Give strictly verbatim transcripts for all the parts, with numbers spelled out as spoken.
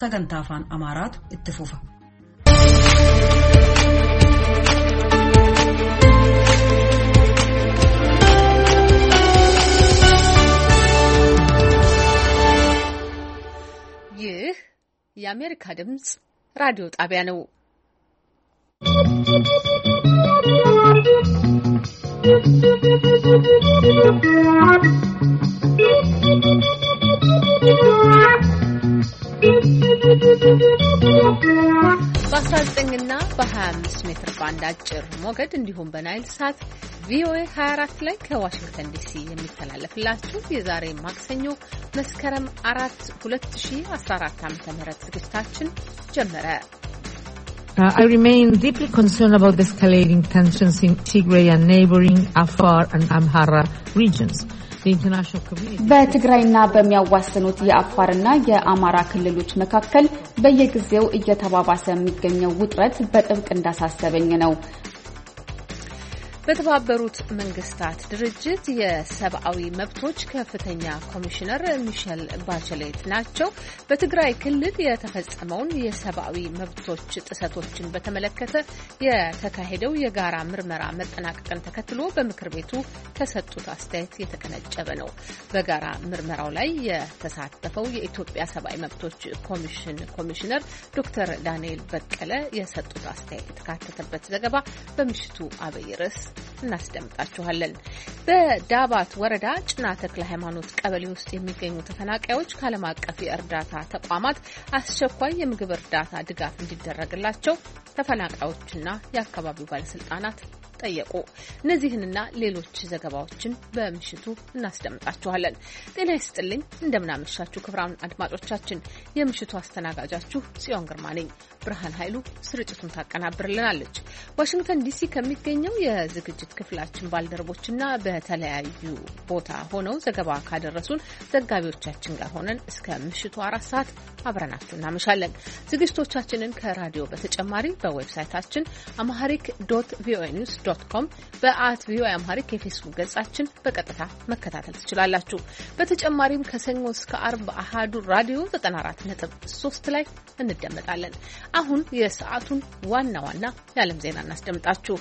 sagantaafaan Amaaraatu itti fufa. ይህ የአሜሪካ ድምጽ ራዲዮ ጣቢያ ነው። በአስራ ዘጠኝ እና በሀያ አምስት ሜትር ባንድ አጭር ሞገድ እንዲሁም በናይል ሳት ቪኦኤ ሀያ አራት ላይ ከዋሽንግተን ዲሲ የሚተላለፍላችሁ የዛሬ ማክሰኞ መስከረም አራት ሁለት ሺህ አስራ አራት ዓመተ ምህረት ዝግጅታችን ጀመረ። Uh, I remain deeply concerned about the escalating tensions in Tigray and neighboring Afar and Amhara regions. The international community በትግራይና በሚያዋስኑት የአፋርና የአማራ ክልሎች መካከል በየጊዜው እየተባባሰ የሚገኘው ውጥረት በጥብቅ እንዳሳሰበኝ ነው። በተባበሩት መንግስታት ድርጅት የሰብአዊ መብቶች ከፍተኛ ኮሚሽነር ሚሼል ባቸሌት ናቸው። በትግራይ ክልል የተፈጸመውን የሰብአዊ መብቶች ጥሰቶችን በተመለከተ የተካሄደው የጋራ ምርመራ መጠናቀቅን ተከትሎ በምክር ቤቱ ከሰጡት አስተያየት የተቀነጨበ ነው። በጋራ ምርመራው ላይ የተሳተፈው የኢትዮጵያ ሰብአዊ መብቶች ኮሚሽን ኮሚሽነር ዶክተር ዳንኤል በቀለ የሰጡት አስተያየት የተካተተበት ዘገባ በምሽቱ አብይ ርዕስ እናስደምጣችኋለን። በዳባት ወረዳ ጭና ተክለ ሃይማኖት ቀበሌ ውስጥ የሚገኙ ተፈናቃዮች ከዓለም አቀፍ የእርዳታ ተቋማት አስቸኳይ የምግብ እርዳታ ድጋፍ እንዲደረግላቸው ተፈናቃዮችና የአካባቢው ባለስልጣናት ጠየቁ። እነዚህንና ሌሎች ዘገባዎችን በምሽቱ እናስደምጣችኋለን። ጤና ይስጥልኝ፣ እንደምናመሻችሁ ክቡራን አድማጮቻችን። የምሽቱ አስተናጋጃችሁ ጽዮን ግርማ ነኝ። ብርሃን ኃይሉ ስርጭቱን ታቀናብርልናለች። ዋሽንግተን ዲሲ ከሚገኘው የዝግጅት ክፍላችን ባልደረቦችና በተለያዩ ቦታ ሆነው ዘገባ ካደረሱን ዘጋቢዎቻችን ጋር ሆነን እስከ ምሽቱ አራት ሰዓት አብረናችሁ እናመሻለን። ዝግጅቶቻችንን ከራዲዮ በተጨማሪ በዌብሳይታችን አማሪክ ዶት ቪኦኤ ኒውስ ዶት ኮም በአት ቪኦኤ አማሪክ የፌስቡክ ገጻችን በቀጥታ መከታተል ትችላላችሁ። በተጨማሪም ከሰኞ እስከ አርብ አሃዱ ራዲዮ ዘጠና አራት ነጥብ ሶስት ላይ እንደመጣለን። አሁን የሰዓቱን ዋና ዋና የዓለም ዜና እናስደምጣችሁ።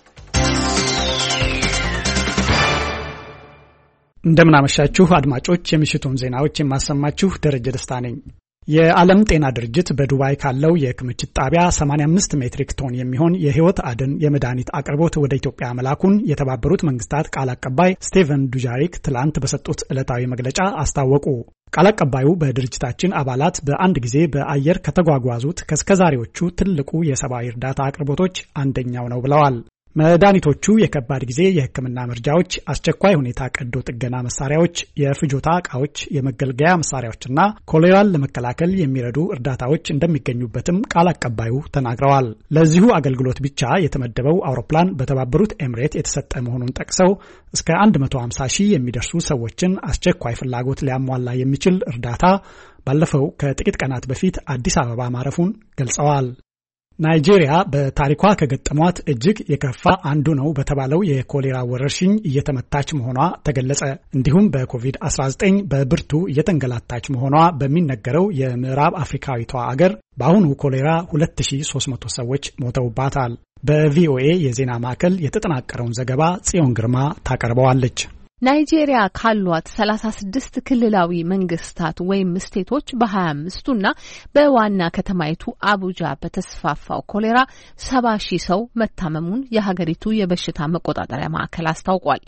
እንደምናመሻችሁ አድማጮች፣ የምሽቱን ዜናዎች የማሰማችሁ ደረጀ ደስታ ነኝ። የዓለም ጤና ድርጅት በዱባይ ካለው የክምችት ጣቢያ ሰማንያ አምስት ሜትሪክ ቶን የሚሆን የህይወት አድን የመድኃኒት አቅርቦት ወደ ኢትዮጵያ መላኩን የተባበሩት መንግስታት ቃል አቀባይ ስቴቨን ዱጃሪክ ትላንት በሰጡት ዕለታዊ መግለጫ አስታወቁ። ቃል አቀባዩ በድርጅታችን አባላት በአንድ ጊዜ በአየር ከተጓጓዙት ከስከዛሬዎቹ ትልቁ የሰብአዊ እርዳታ አቅርቦቶች አንደኛው ነው ብለዋል። መድኃኒቶቹ የከባድ ጊዜ የሕክምና መርጃዎች፣ አስቸኳይ ሁኔታ ቀዶ ጥገና መሳሪያዎች፣ የፍጆታ ዕቃዎች፣ የመገልገያ መሳሪያዎችና ኮሌራን ለመከላከል የሚረዱ እርዳታዎች እንደሚገኙበትም ቃል አቀባዩ ተናግረዋል። ለዚሁ አገልግሎት ብቻ የተመደበው አውሮፕላን በተባበሩት ኤምሬት የተሰጠ መሆኑን ጠቅሰው እስከ መቶ ሃምሳ ሺህ የሚደርሱ ሰዎችን አስቸኳይ ፍላጎት ሊያሟላ የሚችል እርዳታ ባለፈው ከጥቂት ቀናት በፊት አዲስ አበባ ማረፉን ገልጸዋል። ናይጄሪያ በታሪኳ ከገጠሟት እጅግ የከፋ አንዱ ነው በተባለው የኮሌራ ወረርሽኝ እየተመታች መሆኗ ተገለጸ። እንዲሁም በኮቪድ አስራ ዘጠኝ በብርቱ እየተንገላታች መሆኗ በሚነገረው የምዕራብ አፍሪካዊቷ አገር በአሁኑ ኮሌራ ሁለት ሺህ ሶስት መቶ ሰዎች ሞተውባታል። በቪኦኤ የዜና ማዕከል የተጠናቀረውን ዘገባ ጽዮን ግርማ ታቀርበዋለች። ናይጄሪያ ካሏት ሰላሳ ስድስት ክልላዊ መንግስታት ወይም ስቴቶች በሀያ አምስቱና በዋና ከተማይቱ አቡጃ በተስፋፋው ኮሌራ ሰባ ሺህ ሰው መታመሙን የሀገሪቱ የበሽታ መቆጣጠሪያ ማዕከል አስታውቋል።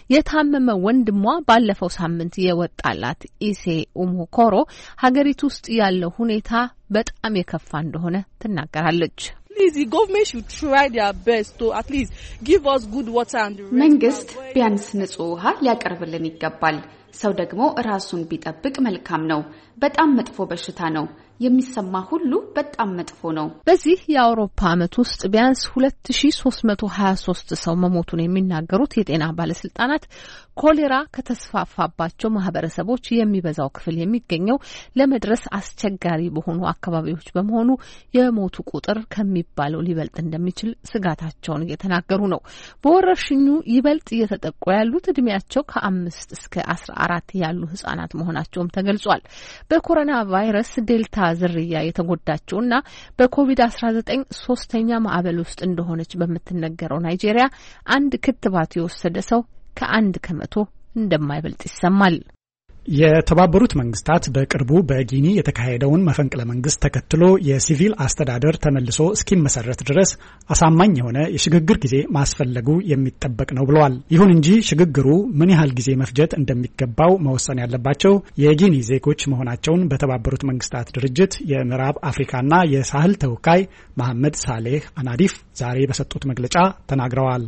የታመመ ወንድሟ ባለፈው ሳምንት የወጣላት ኢሴ ኡሞኮሮ ሀገሪቱ ውስጥ ያለው ሁኔታ በጣም የከፋ እንደሆነ ትናገራለች። Please, the government should try their best to at least give us good water and the rest. መንግስት ቢያንስ ንጹህ ውሃ ሊያቀርብልን ይገባል። ሰው ደግሞ ራሱን ቢጠብቅ መልካም ነው። በጣም መጥፎ በሽታ ነው። የሚሰማ ሁሉ በጣም መጥፎ ነው። በዚህ የአውሮፓ ዓመት ውስጥ ቢያንስ ሁለት ሺህ ሶስት መቶ ሀያ ሶስት ሰው መሞቱን የሚናገሩት የጤና ባለስልጣናት ኮሌራ ከተስፋፋባቸው ማህበረሰቦች የሚበዛው ክፍል የሚገኘው ለመድረስ አስቸጋሪ በሆኑ አካባቢዎች በመሆኑ የሞቱ ቁጥር ከሚባለው ሊበልጥ እንደሚችል ስጋታቸውን እየተናገሩ ነው። በወረርሽኙ ይበልጥ እየተጠቁ ያሉት እድሜያቸው ከአምስት እስከ አስራ አራት ያሉ ህጻናት መሆናቸውም ተገልጿል። በኮሮና ቫይረስ ዴልታ ዝርያ የተጎዳችውና በኮቪድ አስራ ዘጠኝ ሶስተኛ ማዕበል ውስጥ እንደሆነች በምትነገረው ናይጄሪያ አንድ ክትባት የወሰደ ሰው ከአንድ ከመቶ እንደማይበልጥ ይሰማል። የተባበሩት መንግስታት በቅርቡ በጊኒ የተካሄደውን መፈንቅለ መንግስት ተከትሎ የሲቪል አስተዳደር ተመልሶ እስኪመሰረት ድረስ አሳማኝ የሆነ የሽግግር ጊዜ ማስፈለጉ የሚጠበቅ ነው ብለዋል። ይሁን እንጂ ሽግግሩ ምን ያህል ጊዜ መፍጀት እንደሚገባው መወሰን ያለባቸው የጊኒ ዜጎች መሆናቸውን በተባበሩት መንግስታት ድርጅት የምዕራብ አፍሪካና የሳህል ተወካይ መሐመድ ሳሌህ አናዲፍ ዛሬ በሰጡት መግለጫ ተናግረዋል።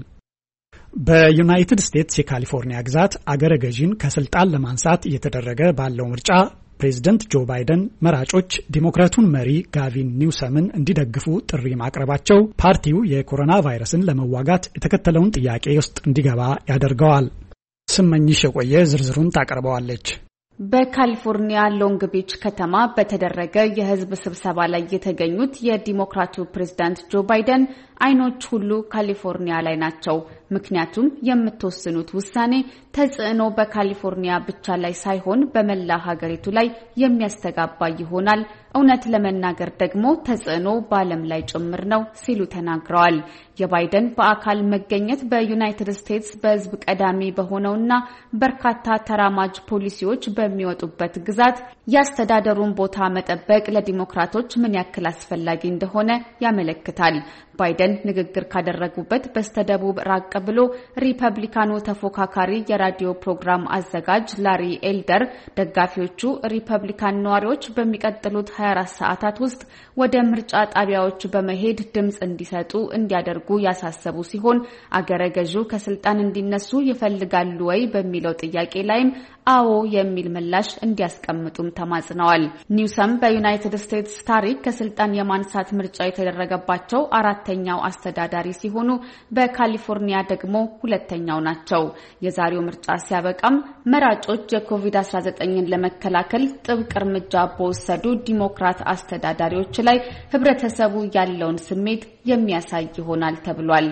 በዩናይትድ ስቴትስ የካሊፎርኒያ ግዛት አገረ ገዢን ከስልጣን ለማንሳት እየተደረገ ባለው ምርጫ ፕሬዝደንት ጆ ባይደን መራጮች ዲሞክራቱን መሪ ጋቪን ኒውሰምን እንዲደግፉ ጥሪ ማቅረባቸው ፓርቲው የኮሮና ቫይረስን ለመዋጋት የተከተለውን ጥያቄ ውስጥ እንዲገባ ያደርገዋል። ስመኝሽ የቆየ ዝርዝሩን ታቀርበዋለች። በካሊፎርኒያ ሎንግ ቢች ከተማ በተደረገ የህዝብ ስብሰባ ላይ የተገኙት የዲሞክራቱ ፕሬዝዳንት ጆ ባይደን አይኖች ሁሉ ካሊፎርኒያ ላይ ናቸው፣ ምክንያቱም የምትወስኑት ውሳኔ ተጽዕኖ በካሊፎርኒያ ብቻ ላይ ሳይሆን በመላ ሀገሪቱ ላይ የሚያስተጋባ ይሆናል፣ እውነት ለመናገር ደግሞ ተጽዕኖ በዓለም ላይ ጭምር ነው ሲሉ ተናግረዋል። የባይደን በአካል መገኘት በዩናይትድ ስቴትስ በህዝብ ቀዳሚ በሆነውና በርካታ ተራማጅ ፖሊሲዎች በሚወጡበት ግዛት ያስተዳደሩን ቦታ መጠበቅ ለዲሞክራቶች ምን ያክል አስፈላጊ እንደሆነ ያመለክታል። ባይደን ንግግር ካደረጉበት በስተደቡብ ራቅ ብሎ ሪፐብሊካኑ ተፎካካሪ የራዲዮ ፕሮግራም አዘጋጅ ላሪ ኤልደር ደጋፊዎቹ ሪፐብሊካን ነዋሪዎች በሚቀጥሉት ሀያ አራት ሰዓታት ውስጥ ወደ ምርጫ ጣቢያዎች በመሄድ ድምጽ እንዲሰጡ እንዲያደርጉ ያሳሰቡ ሲሆን አገረ ገዢው ከስልጣን እንዲነሱ ይፈልጋሉ ወይ በሚለው ጥያቄ ላይም አዎ የሚል ምላሽ እንዲያስቀምጡም ተማጽነዋል። ኒውሰም በዩናይትድ ስቴትስ ታሪክ ከስልጣን የማንሳት ምርጫ የተደረገባቸው አራተኛው አስተዳዳሪ ሲሆኑ በካሊፎርኒያ ደግሞ ሁለተኛው ናቸው። የዛሬው ምርጫ ሲያበቃም መራጮች የኮቪድ አስራ ዘጠኝን ለመከላከል ጥብቅ እርምጃ በወሰዱ ዲሞክራት አስተዳዳሪዎች ላይ ህብረተሰቡ ያለውን ስሜት የሚያሳይ ይሆናል ተብሏል።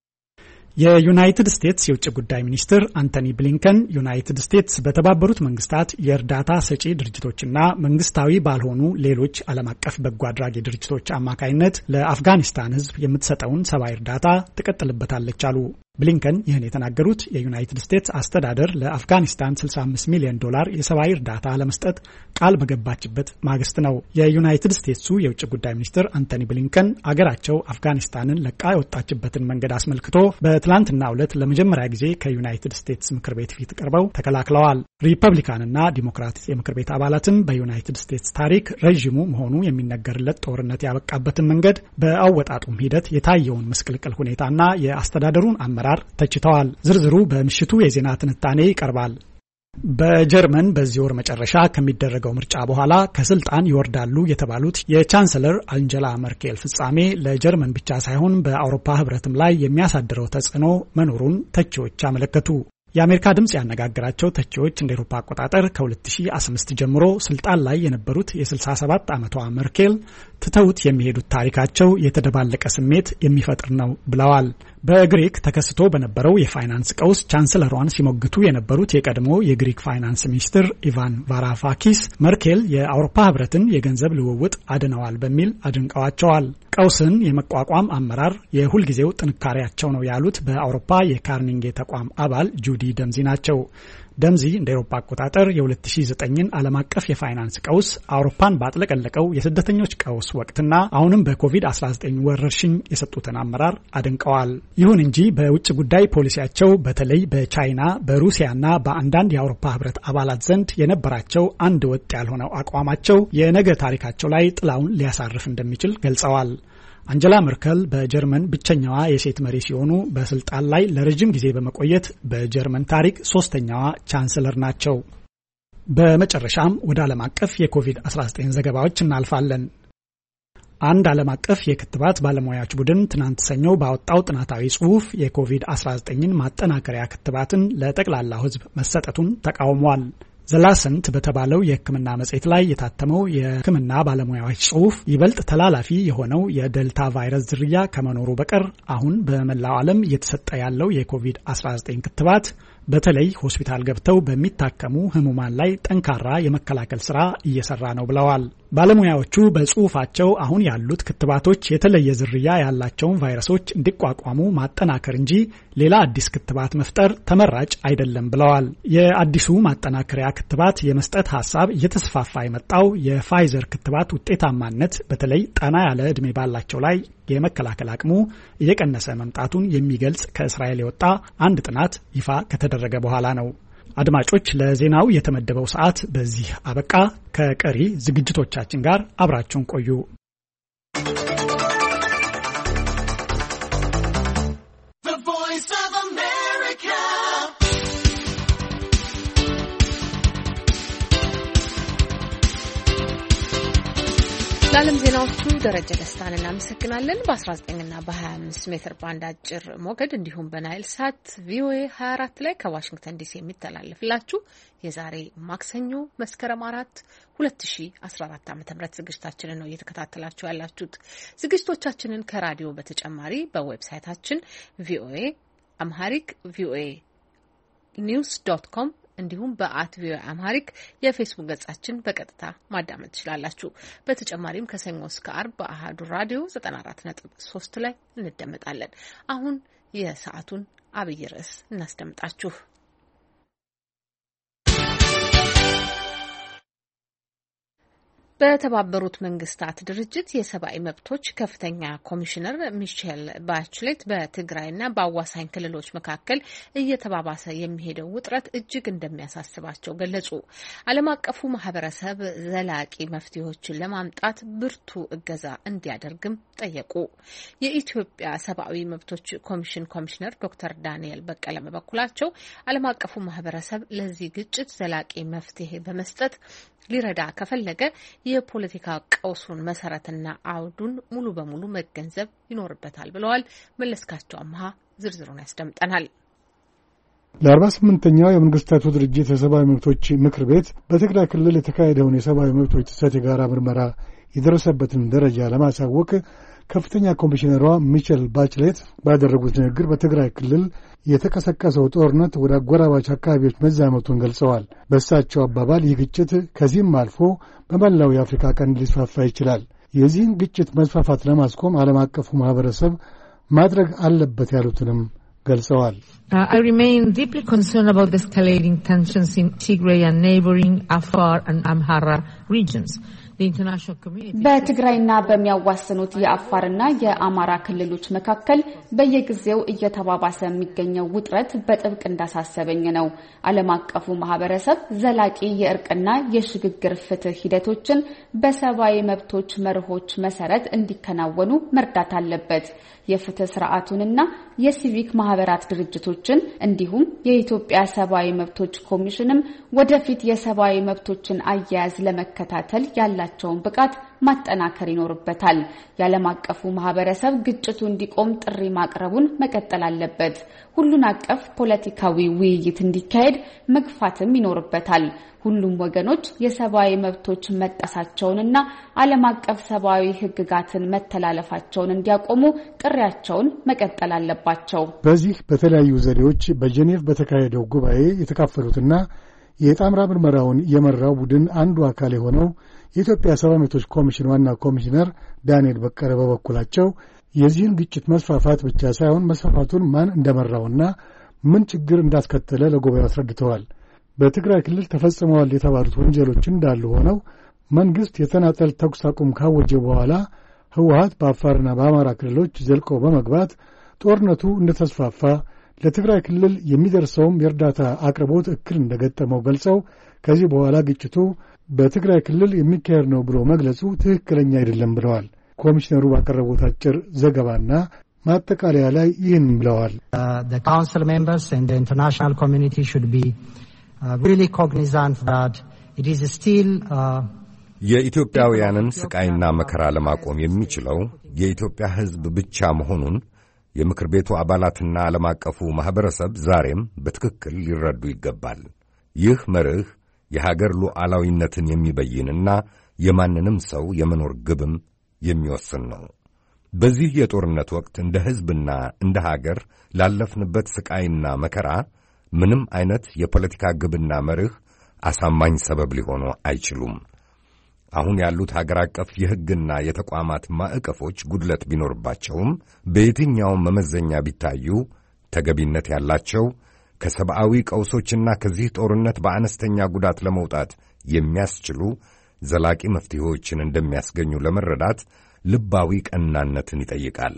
የዩናይትድ ስቴትስ የውጭ ጉዳይ ሚኒስትር አንቶኒ ብሊንከን ዩናይትድ ስቴትስ በተባበሩት መንግስታት የእርዳታ ሰጪ ድርጅቶችና መንግስታዊ ባልሆኑ ሌሎች ዓለም አቀፍ በጎ አድራጊ ድርጅቶች አማካይነት ለአፍጋኒስታን ህዝብ የምትሰጠውን ሰብአዊ እርዳታ ትቀጥልበታለች አሉ። ብሊንከን ይህን የተናገሩት የዩናይትድ ስቴትስ አስተዳደር ለአፍጋኒስታን ስልሳ አምስት ሚሊዮን ዶላር የሰብአዊ እርዳታ ለመስጠት ቃል በገባችበት ማግስት ነው። የዩናይትድ ስቴትሱ የውጭ ጉዳይ ሚኒስትር አንቶኒ ብሊንከን አገራቸው አፍጋኒስታንን ለቃ የወጣችበትን መንገድ አስመልክቶ በትላንትናው ዕለት ለመጀመሪያ ጊዜ ከዩናይትድ ስቴትስ ምክር ቤት ፊት ቀርበው ተከላክለዋል። ሪፐብሊካንና ዲሞክራት የምክር ቤት አባላትም በዩናይትድ ስቴትስ ታሪክ ረዥሙ መሆኑ የሚነገርለት ጦርነት ያበቃበትን መንገድ በአወጣጡም ሂደት የታየውን ምስቅልቅል ሁኔታና የአስተዳደሩን አመራር ተችተዋል። ዝርዝሩ በምሽቱ የዜና ትንታኔ ይቀርባል። በጀርመን በዚህ ወር መጨረሻ ከሚደረገው ምርጫ በኋላ ከስልጣን ይወርዳሉ የተባሉት የቻንሰለር አንጀላ መርኬል ፍጻሜ ለጀርመን ብቻ ሳይሆን በአውሮፓ ህብረትም ላይ የሚያሳድረው ተጽዕኖ መኖሩን ተቺዎች አመለከቱ። የአሜሪካ ድምጽ ያነጋገራቸው ተቺዎች እንደ አውሮፓ አቆጣጠር ከሁለት ሺህ አምስት ጀምሮ ስልጣን ላይ የነበሩት የስልሳ ሰባት ዓመቷ መርኬል ትተውት የሚሄዱት ታሪካቸው የተደባለቀ ስሜት የሚፈጥር ነው ብለዋል። በግሪክ ተከስቶ በነበረው የፋይናንስ ቀውስ ቻንሰለሯን ሲሞግቱ የነበሩት የቀድሞ የግሪክ ፋይናንስ ሚኒስትር ኢቫን ቫራፋኪስ መርኬል የአውሮፓ ህብረትን የገንዘብ ልውውጥ አድነዋል በሚል አድንቀዋቸዋል። ቀውስን የመቋቋም አመራር የሁልጊዜው ጥንካሬያቸው ነው ያሉት በአውሮፓ የካርኒንጌ ተቋም አባል ጁዲ ደምዚ ናቸው። ደምዚ እንደ አውሮፓ አቆጣጠር የሁለት ሺህ ዘጠኝን ዓለም አቀፍ የፋይናንስ ቀውስ አውሮፓን ባጥለቀለቀው የስደተኞች ቀውስ ወቅትና አሁንም በኮቪድ አስራ ዘጠኝ ወረርሽኝ የሰጡትን አመራር አድንቀዋል። ይሁን እንጂ በውጭ ጉዳይ ፖሊሲያቸው በተለይ በቻይና በሩሲያና በአንዳንድ የአውሮፓ ህብረት አባላት ዘንድ የነበራቸው አንድ ወጥ ያልሆነው አቋማቸው የነገ ታሪካቸው ላይ ጥላውን ሊያሳርፍ እንደሚችል ገልጸዋል። አንጀላ መርከል በጀርመን ብቸኛዋ የሴት መሪ ሲሆኑ በስልጣን ላይ ለረጅም ጊዜ በመቆየት በጀርመን ታሪክ ሶስተኛዋ ቻንሰለር ናቸው። በመጨረሻም ወደ ዓለም አቀፍ የኮቪድ አስራ ዘጠኝ ዘገባዎች እናልፋለን። አንድ ዓለም አቀፍ የክትባት ባለሙያዎች ቡድን ትናንት ሰኞ ባወጣው ጥናታዊ ጽሑፍ የኮቪድ አስራ ዘጠኝን ማጠናከሪያ ክትባትን ለጠቅላላው ህዝብ መሰጠቱን ተቃውሟል። ዘላሰንት በተባለው የሕክምና መጽሔት ላይ የታተመው የሕክምና ባለሙያዎች ጽሑፍ ይበልጥ ተላላፊ የሆነው የዴልታ ቫይረስ ዝርያ ከመኖሩ በቀር አሁን በመላው ዓለም እየተሰጠ ያለው የኮቪድ አስራ ዘጠኝ ክትባት በተለይ ሆስፒታል ገብተው በሚታከሙ ህሙማን ላይ ጠንካራ የመከላከል ስራ እየሰራ ነው ብለዋል። ባለሙያዎቹ በጽሁፋቸው አሁን ያሉት ክትባቶች የተለየ ዝርያ ያላቸውን ቫይረሶች እንዲቋቋሙ ማጠናከር እንጂ ሌላ አዲስ ክትባት መፍጠር ተመራጭ አይደለም ብለዋል። የአዲሱ ማጠናከሪያ ክትባት የመስጠት ሐሳብ እየተስፋፋ የመጣው የፋይዘር ክትባት ውጤታማነት በተለይ ጠና ያለ ዕድሜ ባላቸው ላይ የመከላከል አቅሙ እየቀነሰ መምጣቱን የሚገልጽ ከእስራኤል የወጣ አንድ ጥናት ይፋ ከተደረገ በኋላ ነው። አድማጮች፣ ለዜናው የተመደበው ሰዓት በዚህ አበቃ። ከቀሪ ዝግጅቶቻችን ጋር አብራችሁን ቆዩ። ለዓለም ዜናዎቹ ደረጀ ደስታን እናመሰግናለን። በ19 እና በ25 ሜትር ባንድ አጭር ሞገድ እንዲሁም በናይል ሳት ቪኦኤ ሃያ አራት ላይ ከዋሽንግተን ዲሲ የሚተላለፍላችሁ የዛሬ ማክሰኞ መስከረም አራት ሁለት ሺህ አስራ አራት ዓ.ም ዝግጅታችንን ነው እየተከታተላችሁ ያላችሁት። ዝግጅቶቻችንን ከራዲዮ በተጨማሪ በዌብሳይታችን ቪኦኤ አምሃሪክ ቪኦኤ ኒውስ ዶት ኮም እንዲሁም በአት ቪኦኤ አምሃሪክ የፌስቡክ ገጻችን በቀጥታ ማዳመጥ ትችላላችሁ። በተጨማሪም ከሰኞ እስከ አርብ በአሃዱ ራዲዮ ዘጠና አራት ነጥብ ሶስት ላይ እንደመጣለን። አሁን የሰዓቱን አብይ ርዕስ እናስደምጣችሁ። በተባበሩት መንግስታት ድርጅት የሰብአዊ መብቶች ከፍተኛ ኮሚሽነር ሚሼል ባችሌት በትግራይና በአዋሳኝ ክልሎች መካከል እየተባባሰ የሚሄደው ውጥረት እጅግ እንደሚያሳስባቸው ገለጹ። ዓለም አቀፉ ማህበረሰብ ዘላቂ መፍትሄዎችን ለማምጣት ብርቱ እገዛ እንዲያደርግም ጠየቁ። የኢትዮጵያ ሰብአዊ መብቶች ኮሚሽን ኮሚሽነር ዶክተር ዳንኤል በቀለ በበኩላቸው ዓለም አቀፉ ማህበረሰብ ለዚህ ግጭት ዘላቂ መፍትሄ በመስጠት ሊረዳ ከፈለገ የፖለቲካ ቀውሱን መሰረትና አውዱን ሙሉ በሙሉ መገንዘብ ይኖርበታል ብለዋል። መለስካቸው አምሃ ዝርዝሩን ያስደምጠናል። ለአርባ ስምንተኛው የመንግስታቱ ድርጅት የሰብአዊ መብቶች ምክር ቤት በትግራይ ክልል የተካሄደውን የሰብአዊ መብቶች ጥሰት የጋራ ምርመራ የደረሰበትን ደረጃ ለማሳወቅ ከፍተኛ ኮሚሽነሯ ሚሼል ባችሌት ባደረጉት ንግግር በትግራይ ክልል የተቀሰቀሰው ጦርነት ወደ አጎራባች አካባቢዎች መዛመቱን ገልጸዋል። በእሳቸው አባባል ይህ ግጭት ከዚህም አልፎ በመላው የአፍሪካ ቀንድ ሊስፋፋ ይችላል። የዚህን ግጭት መስፋፋት ለማስቆም ዓለም አቀፉ ማህበረሰብ ማድረግ አለበት ያሉትንም ገልጸዋል። I remain deeply concerned about the escalating tensions in Tigray and neighboring Afar and Amhara regions. በትግራይና በሚያዋስኑት የአፋርና የአማራ ክልሎች መካከል በየጊዜው እየተባባሰ የሚገኘው ውጥረት በጥብቅ እንዳሳሰበኝ ነው። ዓለም አቀፉ ማህበረሰብ ዘላቂ የእርቅና የሽግግር ፍትህ ሂደቶችን በሰብአዊ መብቶች መርሆች መሰረት እንዲከናወኑ መርዳት አለበት። የፍትህ ስርዓቱንና የሲቪክ ማህበራት ድርጅቶችን እንዲሁም የኢትዮጵያ ሰብአዊ መብቶች ኮሚሽንም ወደፊት የሰብአዊ መብቶችን አያያዝ ለመከታተል ያላቸውን ብቃት ማጠናከር ይኖርበታል። የዓለም አቀፉ ማህበረሰብ ግጭቱ እንዲቆም ጥሪ ማቅረቡን መቀጠል አለበት። ሁሉን አቀፍ ፖለቲካዊ ውይይት እንዲካሄድ መግፋትም ይኖርበታል። ሁሉም ወገኖች የሰብአዊ መብቶች መጣሳቸውንና ዓለም አቀፍ ሰብአዊ ህግጋትን መተላለፋቸውን እንዲያቆሙ ጥሪያቸውን መቀጠል አለባቸው። በዚህ በተለያዩ ዘዴዎች በጄኔቭ በተካሄደው ጉባኤ የተካፈሉትና የጣምራ ምርመራውን የመራው ቡድን አንዱ አካል የሆነው የኢትዮጵያ ሰብአዊ መብቶች ኮሚሽን ዋና ኮሚሽነር ዳንኤል በቀለ በበኩላቸው የዚህን ግጭት መስፋፋት ብቻ ሳይሆን መስፋፋቱን ማን እንደመራውና ምን ችግር እንዳስከተለ ለጉባኤው አስረድተዋል። በትግራይ ክልል ተፈጽመዋል የተባሉት ወንጀሎች እንዳሉ ሆነው መንግስት የተናጠል ተኩስ አቁም ካወጀ በኋላ ህወሓት በአፋርና በአማራ ክልሎች ዘልቆ በመግባት ጦርነቱ እንደተስፋፋ ለትግራይ ክልል የሚደርሰውም የእርዳታ አቅርቦት እክል እንደገጠመው ገልጸው ከዚህ በኋላ ግጭቱ በትግራይ ክልል የሚካሄድ ነው ብሎ መግለጹ ትክክለኛ አይደለም ብለዋል። ኮሚሽነሩ ባቀረቡት አጭር ዘገባና ማጠቃለያ ላይ ይህን ብለዋል። the council members and the international community should be uh, really cognizant that it is still uh, የኢትዮጵያውያንን ስቃይና መከራ ለማቆም የሚችለው የኢትዮጵያ ሕዝብ ብቻ መሆኑን የምክር ቤቱ አባላትና ዓለም አቀፉ ማህበረሰብ ዛሬም በትክክል ሊረዱ ይገባል። ይህ መርህ የሀገር ሉዓላዊነትን የሚበይንና የማንንም ሰው የመኖር ግብም የሚወስን ነው። በዚህ የጦርነት ወቅት እንደ ሕዝብና እንደ ሀገር ላለፍንበት ስቃይና መከራ ምንም አይነት የፖለቲካ ግብና መርህ አሳማኝ ሰበብ ሊሆኑ አይችሉም። አሁን ያሉት ሀገር አቀፍ የሕግና የተቋማት ማዕቀፎች ጉድለት ቢኖርባቸውም በየትኛውም መመዘኛ ቢታዩ ተገቢነት ያላቸው ከሰብአዊ ቀውሶችና ከዚህ ጦርነት በአነስተኛ ጉዳት ለመውጣት የሚያስችሉ ዘላቂ መፍትሄዎችን እንደሚያስገኙ ለመረዳት ልባዊ ቀናነትን ይጠይቃል።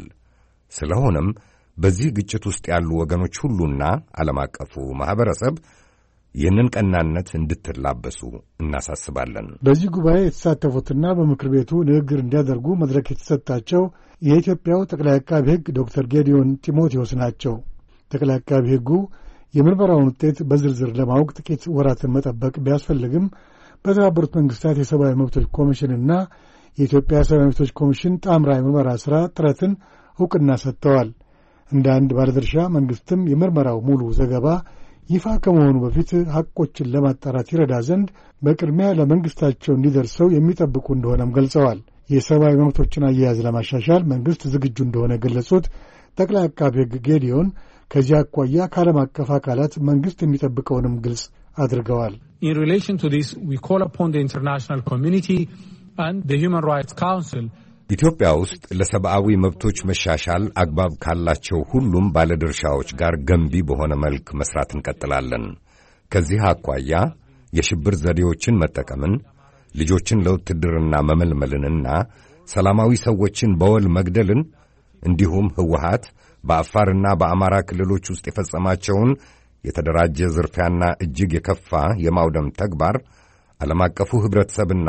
ስለሆነም በዚህ ግጭት ውስጥ ያሉ ወገኖች ሁሉና ዓለም አቀፉ ማኅበረሰብ ይህንን ቀናነት እንድትላበሱ እናሳስባለን። በዚህ ጉባኤ የተሳተፉትና በምክር ቤቱ ንግግር እንዲያደርጉ መድረክ የተሰጣቸው የኢትዮጵያው ጠቅላይ አቃቢ ሕግ ዶክተር ጌዲዮን ጢሞቴዎስ ናቸው። ጠቅላይ አቃቢ ሕጉ የምርመራውን ውጤት በዝርዝር ለማወቅ ጥቂት ወራትን መጠበቅ ቢያስፈልግም በተባበሩት መንግሥታት የሰብአዊ መብቶች ኮሚሽንና የኢትዮጵያ ሰብአዊ መብቶች ኮሚሽን ጣምራ የምርመራ ሥራ ጥረትን ዕውቅና ሰጥተዋል። እንደ አንድ ባለድርሻ መንግሥትም የምርመራው ሙሉ ዘገባ ይፋ ከመሆኑ በፊት ሐቆችን ለማጣራት ይረዳ ዘንድ በቅድሚያ ለመንግሥታቸው እንዲደርሰው የሚጠብቁ እንደሆነም ገልጸዋል። የሰብአዊ መብቶችን አያያዝ ለማሻሻል መንግሥት ዝግጁ እንደሆነ ገለጹት። ጠቅላይ አቃቤ ሕግ ጌዲዮን ከዚህ አኳያ ከዓለም አቀፍ አካላት መንግሥት የሚጠብቀውንም ግልጽ አድርገዋል። In relation to this, we call upon the international community and the Human Rights Council ኢትዮጵያ ውስጥ ለሰብአዊ መብቶች መሻሻል አግባብ ካላቸው ሁሉም ባለድርሻዎች ጋር ገንቢ በሆነ መልክ መስራት እንቀጥላለን። ከዚህ አኳያ የሽብር ዘዴዎችን መጠቀምን፣ ልጆችን ለውትድርና መመልመልንና ሰላማዊ ሰዎችን በወል መግደልን እንዲሁም ህወሓት በአፋርና በአማራ ክልሎች ውስጥ የፈጸማቸውን የተደራጀ ዝርፊያና እጅግ የከፋ የማውደም ተግባር ዓለም አቀፉ ኅብረተሰብና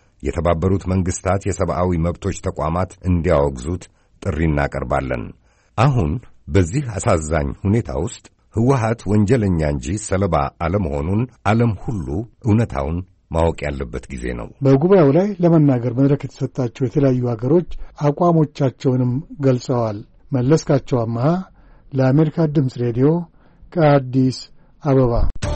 የተባበሩት መንግሥታት የሰብአዊ መብቶች ተቋማት እንዲያወግዙት ጥሪ እናቀርባለን። አሁን በዚህ አሳዛኝ ሁኔታ ውስጥ ህወሓት ወንጀለኛ እንጂ ሰለባ አለመሆኑን ዓለም ሁሉ እውነታውን ማወቅ ያለበት ጊዜ ነው። በጉባኤው ላይ ለመናገር መድረክ የተሰጣቸው የተለያዩ አገሮች አቋሞቻቸውንም ገልጸዋል። መለስካቸው አማሃ ለአሜሪካ ድምፅ ሬዲዮ ከአዲስ አበባ።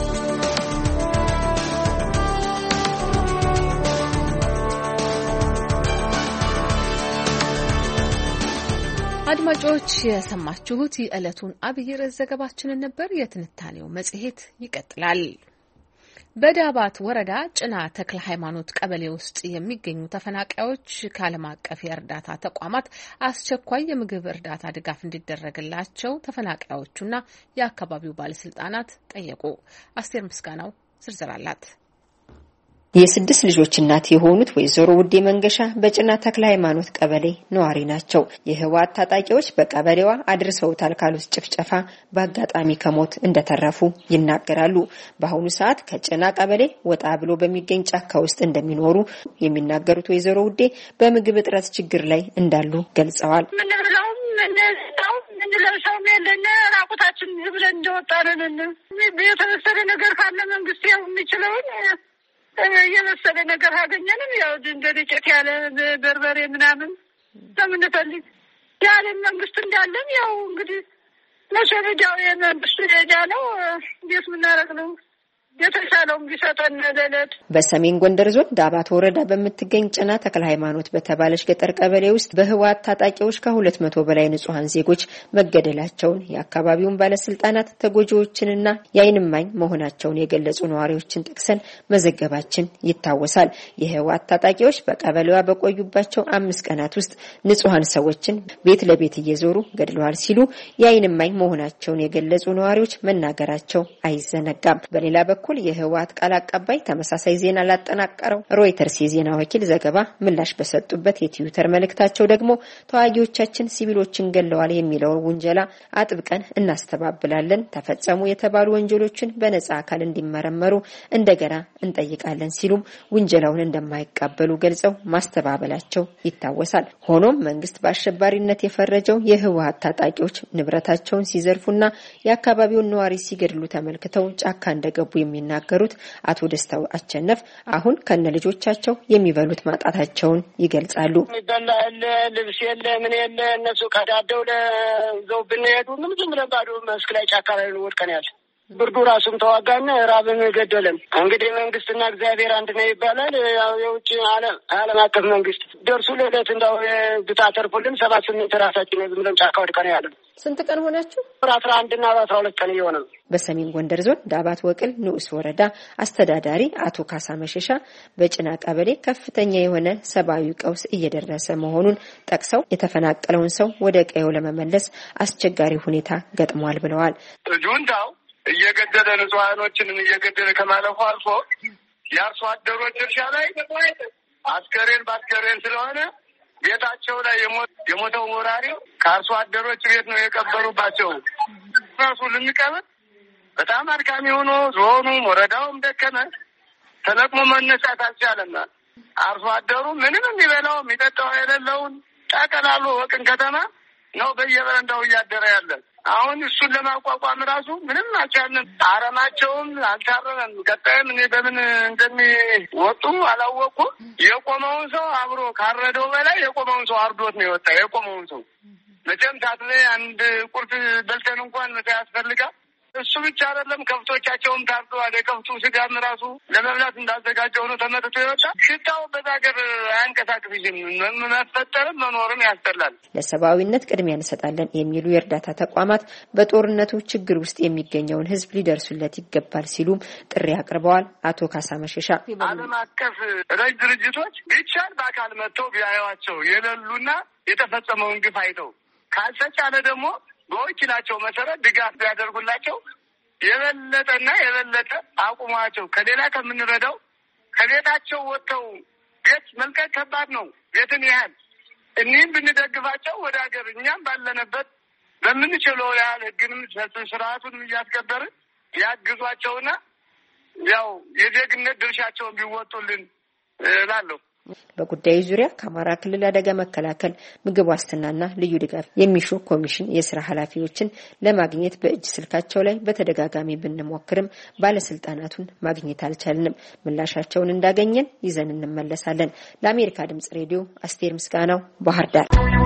አድማጮች የሰማችሁት የዕለቱን አብይ ርዕስ ዘገባችንን ነበር። የትንታኔው መጽሔት ይቀጥላል። በዳባት ወረዳ ጭና ተክለ ሃይማኖት ቀበሌ ውስጥ የሚገኙ ተፈናቃዮች ከዓለም አቀፍ የእርዳታ ተቋማት አስቸኳይ የምግብ እርዳታ ድጋፍ እንዲደረግላቸው ተፈናቃዮቹና የአካባቢው ባለስልጣናት ጠየቁ። አስቴር ምስጋናው ዝርዝር አላት። የስድስት ልጆች እናት የሆኑት ወይዘሮ ውዴ መንገሻ በጭና ተክለ ሃይማኖት ቀበሌ ነዋሪ ናቸው። የህወሓት ታጣቂዎች በቀበሌዋ አድርሰውታል ካሉት ጭፍጨፋ በአጋጣሚ ከሞት እንደተረፉ ይናገራሉ። በአሁኑ ሰዓት ከጭና ቀበሌ ወጣ ብሎ በሚገኝ ጫካ ውስጥ እንደሚኖሩ የሚናገሩት ወይዘሮ ውዴ በምግብ እጥረት ችግር ላይ እንዳሉ ገልጸዋል። ምንለብሰውም የለን ራቁታችን ብለን እንደወጣንን የተወሰነ ነገር ካለ መንግስት ያው የሚችለውን የመሰለ ነገር አገኘንም። ያው እንደ ዱቄት ያለ በርበሬ ምናምን ለምንፈልግ ያለን መንግስት እንዳለን ያው እንግዲህ ለሸረጃው የመንግስት ሄዳ ነው እንዴት ምናረግ ነው የተሻለውን ቢሰጠን ለለት። በሰሜን ጎንደር ዞን ዳባት ወረዳ በምትገኝ ጭና ተክለ ሃይማኖት በተባለች ገጠር ቀበሌ ውስጥ በህወሓት ታጣቂዎች ከሁለት መቶ በላይ ንጹሃን ዜጎች መገደላቸውን የአካባቢውን ባለስልጣናት ተጎጂዎችንና የዓይን እማኝ መሆናቸውን የገለጹ ነዋሪዎችን ጠቅሰን መዘገባችን ይታወሳል። የህወሓት ታጣቂዎች በቀበሌዋ በቆዩባቸው አምስት ቀናት ውስጥ ንጹሃን ሰዎችን ቤት ለቤት እየዞሩ ገድለዋል ሲሉ የዓይን እማኝ መሆናቸውን የገለጹ ነዋሪዎች መናገራቸው አይዘነጋም። በሌላ በኩል የህወሓት ቃል አቀባይ ተመሳሳይ ዜና ላጠናቀረው ሮይተርስ የዜና ወኪል ዘገባ ምላሽ በሰጡበት የትዊተር መልእክታቸው ደግሞ ተዋጊዎቻችን ሲቪሎችን ገለዋል የሚለውን ውንጀላ አጥብቀን እናስተባብላለን፣ ተፈጸሙ የተባሉ ወንጀሎችን በነጻ አካል እንዲመረመሩ እንደገና እንጠይቃለን ሲሉም ውንጀላውን እንደማይቀበሉ ገልጸው ማስተባበላቸው ይታወሳል። ሆኖም መንግስት በአሸባሪነት የፈረጀው የህወሓት ታጣቂዎች ንብረታቸውን ሲዘርፉና የአካባቢውን ነዋሪ ሲገድሉ ተመልክተው ጫካ እንደገቡ የሚናገሩት አቶ ደስታው አቸነፍ አሁን ከነ ልጆቻቸው የሚበሉት ማጣታቸውን ይገልጻሉ። የሚበላ የለ፣ ልብስ የለ፣ ምን የለ። እነሱ ቀዳደው ለዘው ብንሄዱ ምን ዝም ብለን ባዶ መስክ ላይ ጫካ ላይ ወድቀን ያለ ብርዱ ራሱም ተዋጋና ራብን ገደለም። እንግዲህ መንግስትና እግዚአብሔር አንድ ነው ይባላል። ያው የውጭ ዓለም ዓለም አቀፍ መንግስት ደርሱ ለለት እንደው ብታተርፉልን ሰባት ስምንት ራሳችን ዝም ብለን ጫካ ወድቀን ያለን። ስንት ቀን ሆናችሁ? አስራ አንድ እና አስራ ሁለት ቀን እየሆነ ነው። በሰሜን ጎንደር ዞን ዳባት ወቅል ንዑስ ወረዳ አስተዳዳሪ አቶ ካሳ መሸሻ በጭና ቀበሌ ከፍተኛ የሆነ ሰብአዊ ቀውስ እየደረሰ መሆኑን ጠቅሰው የተፈናቀለውን ሰው ወደ ቀየው ለመመለስ አስቸጋሪ ሁኔታ ገጥሟል ብለዋል። ጁንታው እየገደለ ንጹሃኖችን እየገደለ ከማለፉ አልፎ የአርሶ አደሮች እርሻ ላይ አስከሬን ባስከሬን ስለሆነ ቤታቸው ላይ የሞተው ወራሪ ከአርሶ አደሮች ቤት ነው የቀበሩባቸው። ራሱ ልንቀበል በጣም አድካሚ ሆኖ ዞኑ ወረዳውም ደከመ። ተለቅሞ መነሳት አልቻለም። አርሶ አደሩ ምንም የሚበላው የሚጠጣው የሌለውን ጠቀላሉ ወቅን ከተማ ነው በየበረንዳው እያደረ ያለ። አሁን እሱን ለማቋቋም ራሱ ምንም አልቻልንም። አረማቸውም አልታረመም። ቀጣይም እኔ በምን እንደሚወጡ አላወቁም። የቆመውን ሰው አብሮ ካረደው በላይ የቆመውን ሰው አርዶት ነው የወጣ። የቆመውን ሰው መቼም ታጥለ አንድ ቁርጥ በልተን እንኳን መታ ያስፈልጋል። እሱ ብቻ አይደለም ከብቶቻቸውም ታርደዋል። የከብቱ ስጋም ራሱ ለመብላት እንዳዘጋጀው ነው ተመትቶ ይወጣ። ሽታው በዛገር አያንቀሳቅስም። መፈጠርም መኖርም ያስጠላል። ለሰብአዊነት ቅድሚያ እንሰጣለን የሚሉ የእርዳታ ተቋማት በጦርነቱ ችግር ውስጥ የሚገኘውን ሕዝብ ሊደርሱለት ይገባል ሲሉም ጥሪ አቅርበዋል። አቶ ካሳ መሸሻ ዓለም አቀፍ ረጅ ድርጅቶች ቢቻል በአካል መጥተው ቢያዩዋቸው የሌሉና የተፈጸመውን ግፍ አይተው ካልተቻለ ደግሞ በወኪላቸው መሰረት ድጋፍ ቢያደርጉላቸው የበለጠና የበለጠ አቁሟቸው ከሌላ ከምንረዳው ከቤታቸው ወጥተው ቤት መልቀቅ ከባድ ነው። ቤትን ያህል እኒህም ብንደግፋቸው ወደ ሀገር እኛም ባለንበት በምንችለው ያህል ህግንም ስርዓቱንም እያስከበርን ያግዟቸውና ያው የዜግነት ድርሻቸውን ቢወጡልን እላለሁ። በጉዳዩ ዙሪያ ከአማራ ክልል አደጋ መከላከል ምግብ ዋስትናና ልዩ ድጋፍ የሚሹ ኮሚሽን የስራ ኃላፊዎችን ለማግኘት በእጅ ስልካቸው ላይ በተደጋጋሚ ብንሞክርም ባለስልጣናቱን ማግኘት አልቻልንም። ምላሻቸውን እንዳገኘን ይዘን እንመለሳለን። ለአሜሪካ ድምጽ ሬዲዮ አስቴር ምስጋናው ባህር ዳር።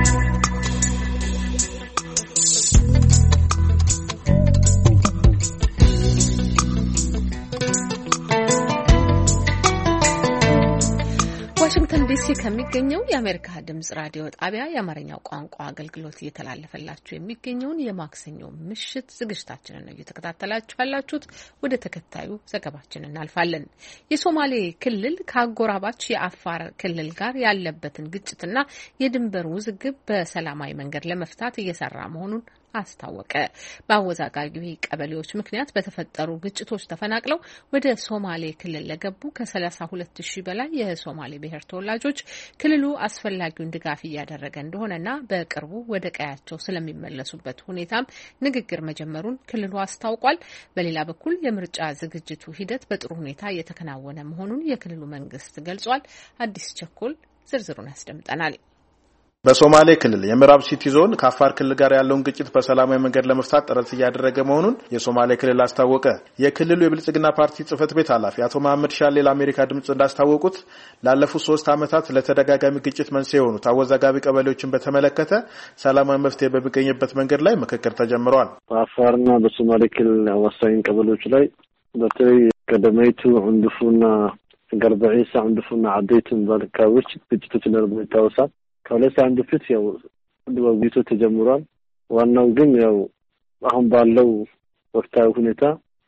ዋሽንግተን ዲሲ ከሚገኘው የአሜሪካ ድምጽ ራዲዮ ጣቢያ የአማርኛው ቋንቋ አገልግሎት እየተላለፈላችሁ የሚገኘውን የማክሰኞ ምሽት ዝግጅታችንን ነው እየተከታተላችሁ ያላችሁት። ወደ ተከታዩ ዘገባችን እናልፋለን። የሶማሌ ክልል ከአጎራባች የአፋር ክልል ጋር ያለበትን ግጭትና የድንበር ውዝግብ በሰላማዊ መንገድ ለመፍታት እየሰራ መሆኑን አስታወቀ። በአወዛጋቢ ቀበሌዎች ምክንያት በተፈጠሩ ግጭቶች ተፈናቅለው ወደ ሶማሌ ክልል ለገቡ ከሰላሳ ሁለት ሺህ በላይ የሶማሌ ብሔር ተወላጆች ክልሉ አስፈላጊውን ድጋፍ እያደረገ እንደሆነና በቅርቡ ወደ ቀያቸው ስለሚመለሱበት ሁኔታም ንግግር መጀመሩን ክልሉ አስታውቋል። በሌላ በኩል የምርጫ ዝግጅቱ ሂደት በጥሩ ሁኔታ እየተከናወነ መሆኑን የክልሉ መንግስት ገልጿል። አዲስ ቸኮል ዝርዝሩን ያስደምጠናል። በሶማሌ ክልል የምዕራብ ሲቲ ዞን ከአፋር ክልል ጋር ያለውን ግጭት በሰላማዊ መንገድ ለመፍታት ጥረት እያደረገ መሆኑን የሶማሌ ክልል አስታወቀ። የክልሉ የብልጽግና ፓርቲ ጽህፈት ቤት ኃላፊ አቶ መሐመድ ሻሌ ለአሜሪካ ድምጽ እንዳስታወቁት ላለፉት ሶስት ዓመታት ለተደጋጋሚ ግጭት መንስኤ የሆኑት አወዛጋቢ ቀበሌዎችን በተመለከተ ሰላማዊ መፍትሄ በሚገኝበት መንገድ ላይ ምክክር ተጀምሯል። በአፋርና በሶማሌ ክልል አዋሳኝ ቀበሌዎች ላይ በተለይ ቀደመይቱ እንድፉና ገርበዒሳ እንድፉና አዴትን ባልካዎች ግጭቶች እንደነበሩ ይታወሳል። ከሁለት አንድ ፊት ያው ድባቢቱ ተጀምሯል። ዋናው ግን ያው አሁን ባለው ወቅታዊ ሁኔታ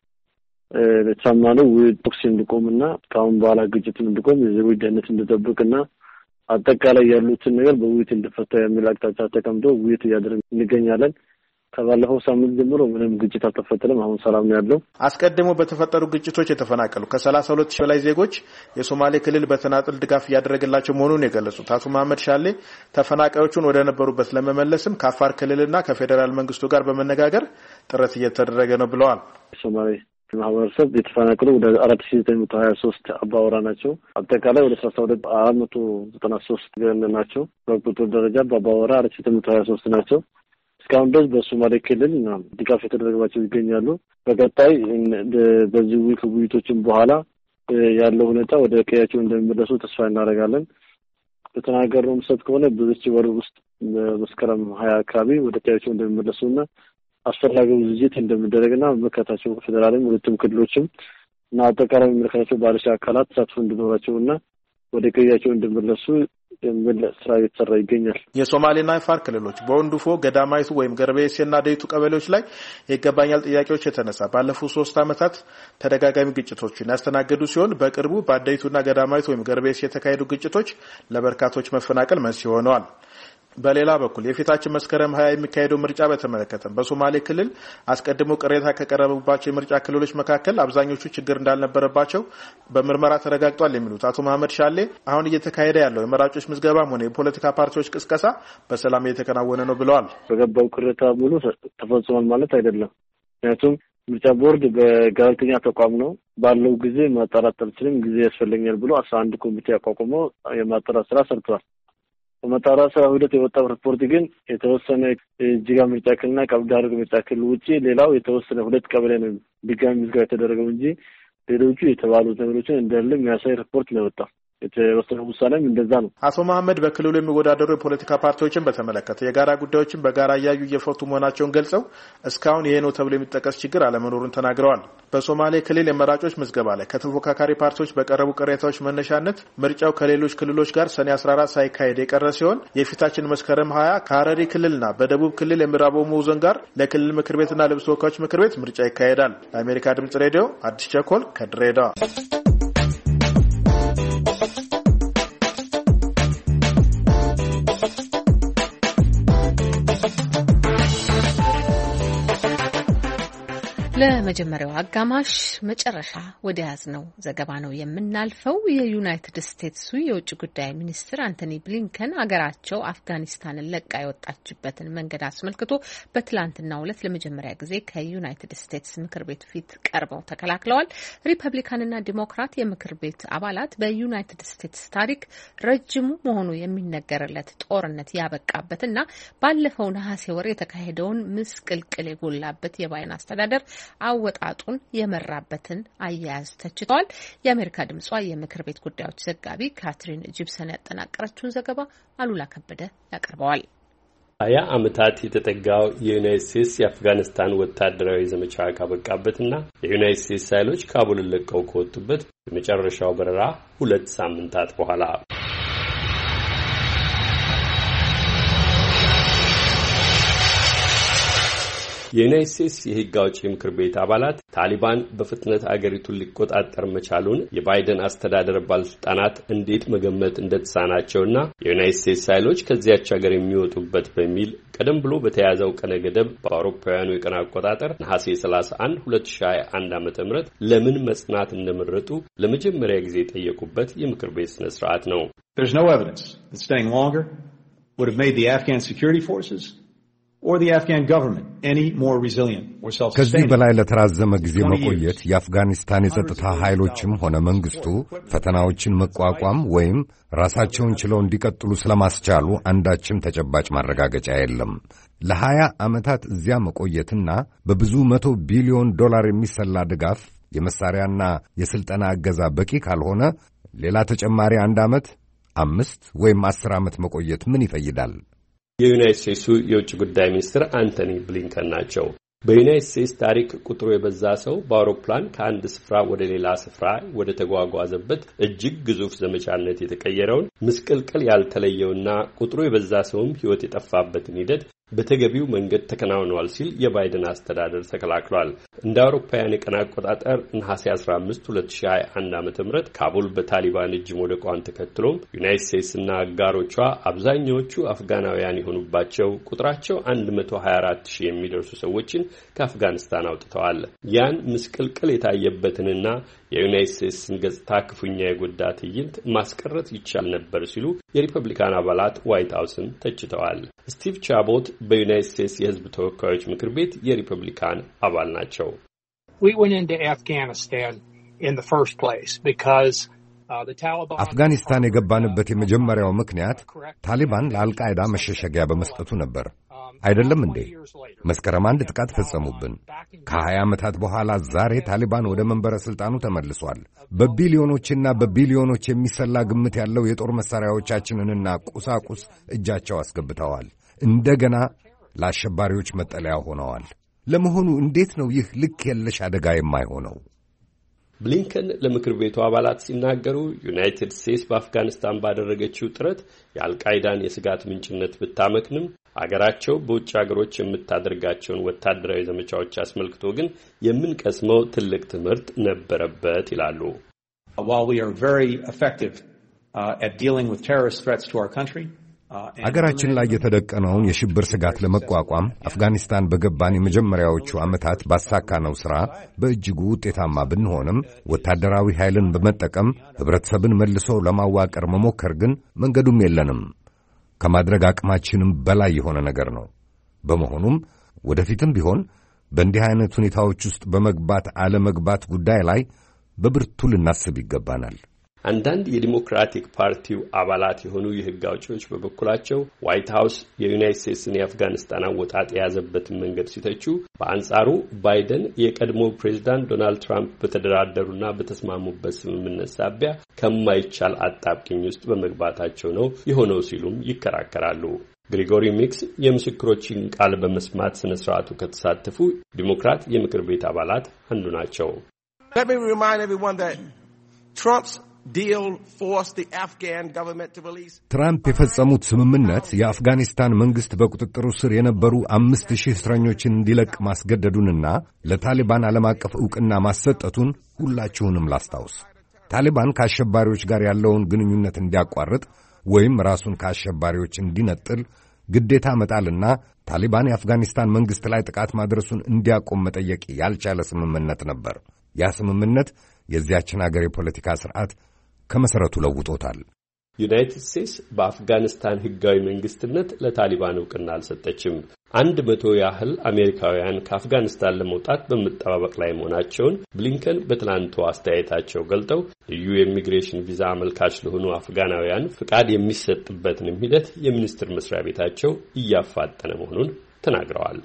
ለተሰማነው ውይይቶች እንዲቆምና ካሁን በኋላ ግጭቱን እንዲቆም የዜጎች ደህንነት እንዲጠበቅና አጠቃላይ ያሉትን ነገር በውይይት እንዲፈታ የሚል አቅጣጫ ተቀምጦ ውይይት እያደረግን እንገኛለን። ከባለፈው ሳምንት ጀምሮ ምንም ግጭት አልተፈጠረም። አሁን ሰላም ነው ያለው። አስቀድሞ በተፈጠሩ ግጭቶች የተፈናቀሉ ከሰላሳ ሁለት ሺህ በላይ ዜጎች የሶማሌ ክልል በተናጥል ድጋፍ እያደረገላቸው መሆኑን የገለጹት አቶ መሐመድ ሻሌ ተፈናቃዮቹን ወደ ነበሩበት ለመመለስም ከአፋር ክልልና ከፌዴራል መንግስቱ ጋር በመነጋገር ጥረት እየተደረገ ነው ብለዋል። ሶማሌ ማህበረሰብ የተፈናቀሉ ወደ አራት ሺህ ዘጠኝ መቶ ሀያ ሶስት አባወራ ናቸው። አጠቃላይ ወደ ሰላሳ ሁለት ሺህ አራት መቶ ዘጠና ሶስት ናቸው። በቁጥር ደረጃ በአባወራ አራት ሺህ ዘጠኝ መቶ ሀያ ሶስት ናቸው። እስካሁን ድረስ በሶማሌ ክልል ድጋፍ የተደረገባቸው ይገኛሉ። በቀጣይ በዚህ ውይይቶችን በኋላ ያለው ሁኔታ ወደ ቀያቸው እንደሚመለሱ ተስፋ እናደርጋለን። በተናገረው መሰረት ከሆነ በዚህ ወር ውስጥ በመስከረም ሀያ አካባቢ ወደ ቀያቸው እንደሚመለሱና አስፈላጊው ዝግጅት እንደሚደረግና መከታተሉ ፌደራልም ሁለቱም ክልሎችም እና አጠቃላይ የሚመለከታቸው ባለድርሻ አካላት ተሳትፎ እንዲኖራቸውና ወደ ቀያቸው እንዲመለሱ የመለስ ስራ እየተሰራ ይገኛል። የሶማሌና አፋር ክልሎች በወንዱፎ ገዳማይቱ ወይም ገርቤሴና ደይቱ ቀበሌዎች ላይ የይገባኛል ጥያቄዎች የተነሳ ባለፉት ሶስት ዓመታት ተደጋጋሚ ግጭቶችን ያስተናገዱ ሲሆን በቅርቡ በአደይቱና ገዳማይቱ ወይም ገርቤሴ የተካሄዱ ግጭቶች ለበርካቶች መፈናቀል መንስኤ ሆነዋል። በሌላ በኩል የፊታችን መስከረም ሀያ የሚካሄደው ምርጫ በተመለከተ በሶማሌ ክልል አስቀድሞ ቅሬታ ከቀረበባቸው የምርጫ ክልሎች መካከል አብዛኞቹ ችግር እንዳልነበረባቸው በምርመራ ተረጋግጧል የሚሉት አቶ መሐመድ ሻሌ አሁን እየተካሄደ ያለው የመራጮች ምዝገባም ሆነ የፖለቲካ ፓርቲዎች ቅስቀሳ በሰላም እየተከናወነ ነው ብለዋል። በገባው ቅሬታ ሙሉ ተፈጽሟል ማለት አይደለም። ምክንያቱም ምርጫ ቦርድ በጋዜጠኛ ተቋም ነው ባለው ጊዜ ማጣራት አልችልም ጊዜ ያስፈልጋል ብሎ አስራ አንድ ኮሚቴ አቋቁሞ የማጣራት ስራ ሰርቷል። በመጣራ ስራ ሂደት የወጣው ሪፖርት ግን የተወሰነ ጅጋ ምርጫ ክልልና ቀብዳር ምርጫ ክልል ውጪ ሌላው የተወሰነ ሁለት ቀበሌ ነው ድጋሚ ምዝገባ የተደረገው እንጂ ሌሎቹ የተባሉት ነገሮችን እንዳለ የሚያሳይ ሪፖርት ነው የወጣው። የተወሰነ ውሳኔም እንደዛ ነው። አቶ መሐመድ በክልሉ የሚወዳደሩ የፖለቲካ ፓርቲዎችን በተመለከተ የጋራ ጉዳዮችን በጋራ እያዩ እየፈቱ መሆናቸውን ገልጸው እስካሁን ይሄ ነው ተብሎ የሚጠቀስ ችግር አለመኖሩን ተናግረዋል። በሶማሌ ክልል የመራጮች ምዝገባ ላይ ከተፎካካሪ ፓርቲዎች በቀረቡ ቅሬታዎች መነሻነት ምርጫው ከሌሎች ክልሎች ጋር ሰኔ አስራ አራት ሳይካሄድ የቀረ ሲሆን የፊታችን መስከረም ሀያ ከሐረሪ ክልልና በደቡብ ክልል የምዕራብ ኦሞ ዞን ጋር ለክልል ምክር ቤትና ለሕዝብ ተወካዮች ምክር ቤት ምርጫ ይካሄዳል። ለአሜሪካ ድምጽ ሬዲዮ አዲስ ቸኮል ከድሬዳዋ። ለመጀመሪያው አጋማሽ መጨረሻ ወደ ያዝነው ዘገባ ነው የምናልፈው። የዩናይትድ ስቴትሱ የውጭ ጉዳይ ሚኒስትር አንቶኒ ብሊንከን አገራቸው አፍጋኒስታንን ለቃ የወጣችበትን መንገድ አስመልክቶ በትላንትናው ዕለት ለመጀመሪያ ጊዜ ከዩናይትድ ስቴትስ ምክር ቤት ፊት ቀርበው ተከላክለዋል። ሪፐብሊካንና ዲሞክራት የምክር ቤት አባላት በዩናይትድ ስቴትስ ታሪክ ረጅሙ መሆኑ የሚነገርለት ጦርነት ያበቃበትና ባለፈው ነሐሴ ወር የተካሄደውን ምስቅልቅል የጎላበት የባይደን አስተዳደር አወጣጡን የመራበትን አያያዝ ተችተዋል። የአሜሪካ ድምጿ የምክር ቤት ጉዳዮች ዘጋቢ ካትሪን ጂፕሰን ያጠናቀረችውን ዘገባ አሉላ ከበደ ያቀርበዋል። ሀያ ዓመታት የተጠጋው የዩናይትድ ስቴትስ የአፍጋኒስታን ወታደራዊ ዘመቻ ካበቃበትና የዩናይትድ ስቴትስ ኃይሎች ካቡልን ለቀው ከወጡበት የመጨረሻው በረራ ሁለት ሳምንታት በኋላ የዩናይትድ ስቴትስ የሕግ አውጪ ምክር ቤት አባላት ታሊባን በፍጥነት አገሪቱን ሊቆጣጠር መቻሉን የባይደን አስተዳደር ባለስልጣናት እንዴት መገመት እንደተሳናቸውና የዩናይትድ ስቴትስ ኃይሎች ከዚያች ሀገር የሚወጡበት በሚል ቀደም ብሎ በተያዘው ቀነ ገደብ በአውሮፓውያኑ የቀን አቆጣጠር ነሐሴ ሰላሳ አንድ ሁለት ሺህ ሃያ አንድ ዓመተ ምህረት ለምን መጽናት እንደመረጡ ለመጀመሪያ ጊዜ የጠየቁበት የምክር ቤት ስነ ስርዓት ነው። There's no evidence that staying longer would have made the Afghan security forces or the Afghan government any more resilient or self-sustaining. ከዚህ በላይ ለተራዘመ ጊዜ መቆየት የአፍጋኒስታን የጸጥታ ኃይሎችም ሆነ መንግስቱ ፈተናዎችን መቋቋም ወይም ራሳቸውን ችለው እንዲቀጥሉ ስለማስቻሉ አንዳችም ተጨባጭ ማረጋገጫ የለም። ለሀያ ዓመታት እዚያ መቆየትና በብዙ መቶ ቢሊዮን ዶላር የሚሰላ ድጋፍ የመሳሪያና የስልጠና እገዛ በቂ ካልሆነ ሌላ ተጨማሪ አንድ ዓመት፣ አምስት ወይም አስር ዓመት መቆየት ምን ይፈይዳል? የዩናይትድ ስቴትሱ የውጭ ጉዳይ ሚኒስትር አንቶኒ ብሊንከን ናቸው። በዩናይትድ ስቴትስ ታሪክ ቁጥሩ የበዛ ሰው በአውሮፕላን ከአንድ ስፍራ ወደ ሌላ ስፍራ ወደ ተጓጓዘበት እጅግ ግዙፍ ዘመቻነት የተቀየረውን ምስቅልቅል ያልተለየውና ቁጥሩ የበዛ ሰውም ሕይወት የጠፋበትን ሂደት በተገቢው መንገድ ተከናውኗል ሲል የባይደን አስተዳደር ተከላክሏል። እንደ አውሮፓውያን የቀን አቆጣጠር ነሐሴ አስራ አምስት ሁለት ሺህ ሃያ አንድ ዓመተ ምህረት ካቡል በታሊባን እጅ መውደቋን ተከትሎም ዩናይትድ ስቴትስና አጋሮቿ አብዛኛዎቹ አፍጋናውያን የሆኑባቸው ቁጥራቸው መቶ ሀያ አራት ሺህ የሚደርሱ ሰዎችን ከአፍጋኒስታን አውጥተዋል። ያን ምስቅልቅል የታየበትንና የዩናይትድ ስቴትስን ገጽታ ክፉኛ የጎዳ ትዕይንት ማስቀረት ይቻል ነበር ሲሉ የሪፐብሊካን አባላት ዋይት ሃውስን ተችተዋል። ስቲቭ ቻቦት በዩናይትድ ስቴትስ የሕዝብ ተወካዮች ምክር ቤት የሪፐብሊካን አባል ናቸው። We went into Afghanistan in the first place because አፍጋኒስታን የገባንበት የመጀመሪያው ምክንያት ታሊባን ለአልቃይዳ መሸሸጊያ በመስጠቱ ነበር። አይደለም እንዴ? መስከረም አንድ ጥቃት ፈጸሙብን። ከሀያ ዓመታት በኋላ ዛሬ ታሊባን ወደ መንበረ ሥልጣኑ ተመልሷል። በቢሊዮኖችና በቢሊዮኖች የሚሰላ ግምት ያለው የጦር መሣሪያዎቻችንንና ቁሳቁስ እጃቸው አስገብተዋል። እንደገና ለአሸባሪዎች መጠለያ ሆነዋል። ለመሆኑ እንዴት ነው ይህ ልክ የለሽ አደጋ የማይሆነው? ብሊንከን ለምክር ቤቱ አባላት ሲናገሩ ዩናይትድ ስቴትስ በአፍጋኒስታን ባደረገችው ጥረት የአልቃይዳን የስጋት ምንጭነት ብታመክንም አገራቸው በውጭ ሀገሮች የምታደርጋቸውን ወታደራዊ ዘመቻዎች አስመልክቶ ግን የምንቀስመው ትልቅ ትምህርት ነበረበት ይላሉ። While we are very effective uh, at dealing with terrorist threats to our country, አገራችን ላይ የተደቀነውን የሽብር ስጋት ለመቋቋም አፍጋኒስታን በገባን የመጀመሪያዎቹ ዓመታት ባሳካነው ሥራ በእጅጉ ውጤታማ ብንሆንም ወታደራዊ ኃይልን በመጠቀም ህብረተሰብን መልሶ ለማዋቀር መሞከር ግን መንገዱም የለንም። ከማድረግ አቅማችንም በላይ የሆነ ነገር ነው። በመሆኑም ወደፊትም ቢሆን በእንዲህ አይነት ሁኔታዎች ውስጥ በመግባት አለመግባት ጉዳይ ላይ በብርቱ ልናስብ ይገባናል። አንዳንድ የዲሞክራቲክ ፓርቲው አባላት የሆኑ የህግ አውጪዎች በበኩላቸው ዋይት ሃውስ የዩናይትድ ስቴትስን የአፍጋኒስታን አወጣጥ የያዘበትን መንገድ ሲተቹ፣ በአንጻሩ ባይደን የቀድሞ ፕሬዝዳንት ዶናልድ ትራምፕ በተደራደሩና በተስማሙበት ስምምነት ሳቢያ ከማይቻል አጣብቂኝ ውስጥ በመግባታቸው ነው የሆነው ሲሉም ይከራከራሉ። ግሪጎሪ ሚክስ የምስክሮችን ቃል በመስማት ስነ ስርዓቱ ከተሳተፉ ዲሞክራት የምክር ቤት አባላት አንዱ ናቸው። Let me remind everyone that Trump's deal forced the Afghan government to release ትራምፕ የፈጸሙት ስምምነት የአፍጋኒስታን መንግስት በቁጥጥሩ ስር የነበሩ አምስት ሺህ እስረኞችን እንዲለቅ ማስገደዱንና ለታሊባን ዓለም አቀፍ ዕውቅና ማሰጠቱን ሁላችሁንም ላስታውስ። ታሊባን ከአሸባሪዎች ጋር ያለውን ግንኙነት እንዲያቋርጥ ወይም ራሱን ከአሸባሪዎች እንዲነጥል ግዴታ መጣልና ታሊባን የአፍጋኒስታን መንግስት ላይ ጥቃት ማድረሱን እንዲያቆም መጠየቅ ያልቻለ ስምምነት ነበር። ያ ስምምነት የዚያችን አገር የፖለቲካ ስርዓት ከመሰረቱ ለውጦታል። ዩናይትድ ስቴትስ በአፍጋኒስታን ህጋዊ መንግስትነት ለታሊባን ዕውቅና አልሰጠችም። አንድ መቶ ያህል አሜሪካውያን ከአፍጋኒስታን ለመውጣት በመጠባበቅ ላይ መሆናቸውን ብሊንከን በትናንቱ አስተያየታቸው ገልጠው ልዩ የኢሚግሬሽን ቪዛ አመልካች ለሆኑ አፍጋናውያን ፍቃድ የሚሰጥበትንም ሂደት የሚኒስቴር መስሪያ ቤታቸው እያፋጠነ መሆኑን ተናግረዋል።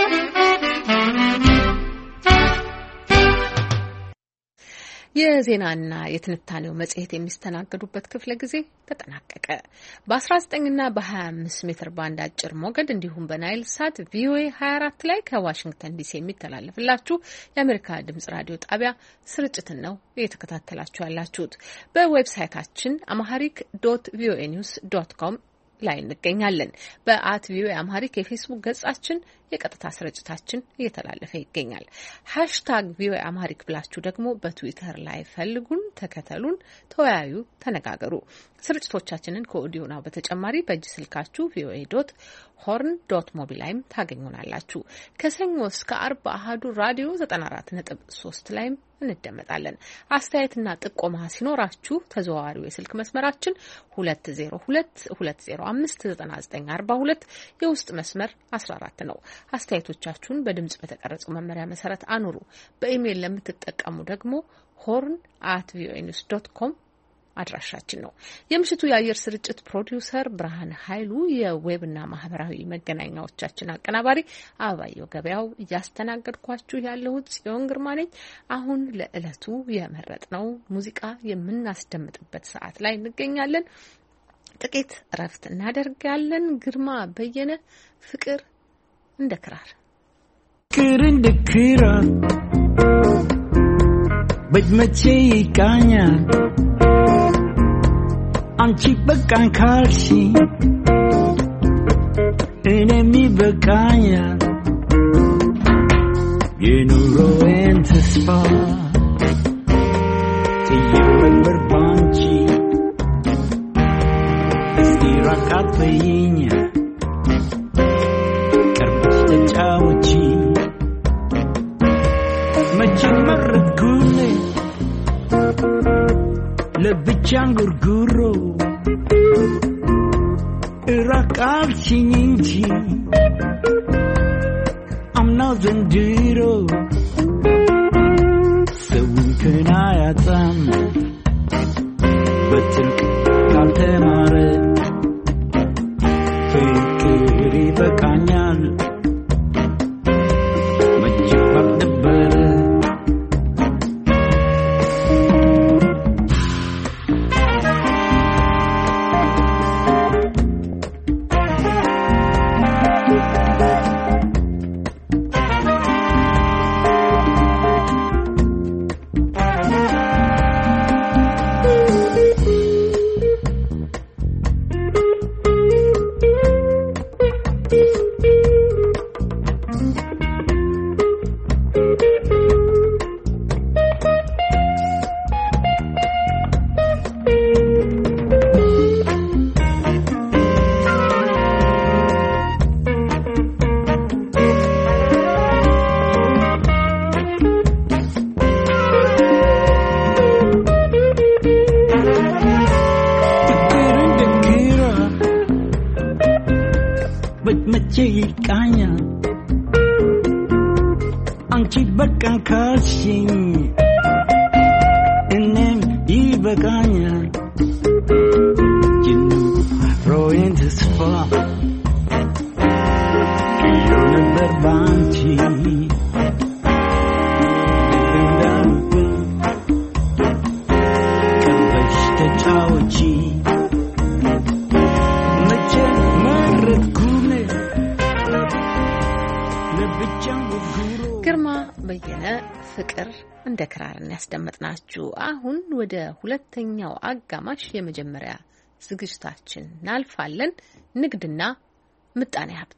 የዜናና የትንታኔው መጽሔት የሚስተናገዱበት ክፍለ ጊዜ ተጠናቀቀ። በ19 እና በ25 ሜትር ባንድ አጭር ሞገድ እንዲሁም በናይል ሳት ቪኦኤ ሀያ አራት ላይ ከዋሽንግተን ዲሲ የሚተላለፍላችሁ የአሜሪካ ድምጽ ራዲዮ ጣቢያ ስርጭትን ነው እየተከታተላችሁ ያላችሁት። በዌብሳይታችን አማሃሪክ ዶት ቪኦኤ ኒውስ ዶት ኮም ላይ እንገኛለን። በአት ቪኦኤ አማሃሪክ የፌስቡክ ገጻችን የቀጥታ ስርጭታችን እየተላለፈ ይገኛል። ሃሽታግ ቪኦኤ አማሃሪክ ብላችሁ ደግሞ በትዊተር ላይ ፈልጉን፣ ተከተሉን፣ ተወያዩ፣ ተነጋገሩ። ስርጭቶቻችንን ከኦዲዮ ናው በተጨማሪ በእጅ ስልካችሁ ቪኦኤ ዶት ሆርን ዶት ሞቢ ላይም ታገኙናላችሁ። ከሰኞ እስከ አርብ አሃዱ ራዲዮ ዘጠና አራት ነጥብ ሶስት ላይም እንደመጣለን። አስተያየትና ጥቆማ ሲኖራችሁ ተዘዋዋሪው የስልክ መስመራችን ሁለት ዜሮ ሁለት ሁለት ዜሮ አምስት ዘጠና ዘጠኝ አርባ ሁለት የውስጥ መስመር አስራ አራት ነው። አስተያየቶቻችሁን በድምጽ በተቀረጸው መመሪያ መሰረት አኑሩ። በኢሜይል ለምትጠቀሙ ደግሞ ሆርን አት ቪኦኤ ኒውስ ዶት ኮም አድራሻችን ነው። የምሽቱ የአየር ስርጭት ፕሮዲውሰር ብርሃን ኃይሉ፣ የዌብና ማህበራዊ መገናኛዎቻችን አቀናባሪ አባየው ገበያው፣ እያስተናገድኳችሁ ያለሁት ጽዮን ግርማ ነኝ። አሁን ለዕለቱ የመረጥነው ሙዚቃ የምናስደምጥበት ሰዓት ላይ እንገኛለን። ጥቂት እረፍት እናደርጋለን። ግርማ በየነ ፍቅር እንደ ክራር ፍቅር እንደ ክራር በመቼ ይቃኛል አንቺ በቃኝ ካልሽ እኔም ይበቃኛል የኑሮዬን ተስፋ እየወበር ባንቺ እስቲ ራቃት በይኝ ቀርበሽ ተጫወቺ መቼም መረጥኩኔ ለብቻን ጉርጉሮ ራቃልሽኝ እንጂ አምናው ዘንድሮ ሰውን ከናያጣም በጥልቅ ካልተማረ ፍቅር ይበቃኛል መቼ ባልነበረ ሕይወት መቼ ይቃኛል አንቺ በቃን ካልሽኝ እኔም ይበቃኛል ጅኑ ሮዬን ተስፋ ክዮ ነበር ባንቺ ቀበሽ ተጫወቺ ግርማ በየነ ፍቅር እንደ ክራርን ያስደመጥናችሁ። አሁን ወደ ሁለተኛው አጋማሽ የመጀመሪያ ዝግጅታችን እናልፋለን። ንግድና ምጣኔ ሀብት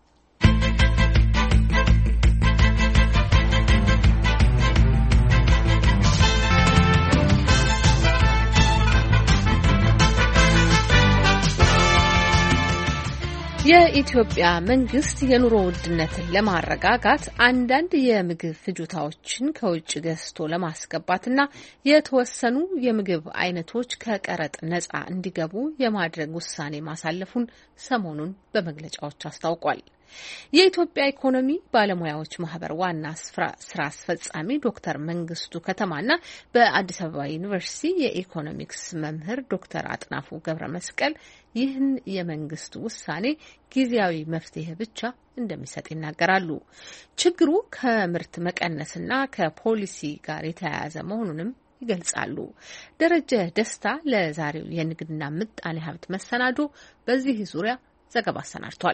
የኢትዮጵያ መንግስት የኑሮ ውድነትን ለማረጋጋት አንዳንድ የምግብ ፍጆታዎችን ከውጭ ገዝቶ ለማስገባትና የተወሰኑ የምግብ አይነቶች ከቀረጥ ነጻ እንዲገቡ የማድረግ ውሳኔ ማሳለፉን ሰሞኑን በመግለጫዎች አስታውቋል። የኢትዮጵያ ኢኮኖሚ ባለሙያዎች ማህበር ዋና ስራ አስፈጻሚ ዶክተር መንግስቱ ከተማና በአዲስ አበባ ዩኒቨርሲቲ የኢኮኖሚክስ መምህር ዶክተር አጥናፉ ገብረ መስቀል ይህን የመንግስት ውሳኔ ጊዜያዊ መፍትሄ ብቻ እንደሚሰጥ ይናገራሉ። ችግሩ ከምርት መቀነስና ከፖሊሲ ጋር የተያያዘ መሆኑንም ይገልጻሉ። ደረጀ ደስታ ለዛሬው የንግድና ምጣኔ ሀብት መሰናዶ በዚህ ዙሪያ ዘገባ አሰናድቷል።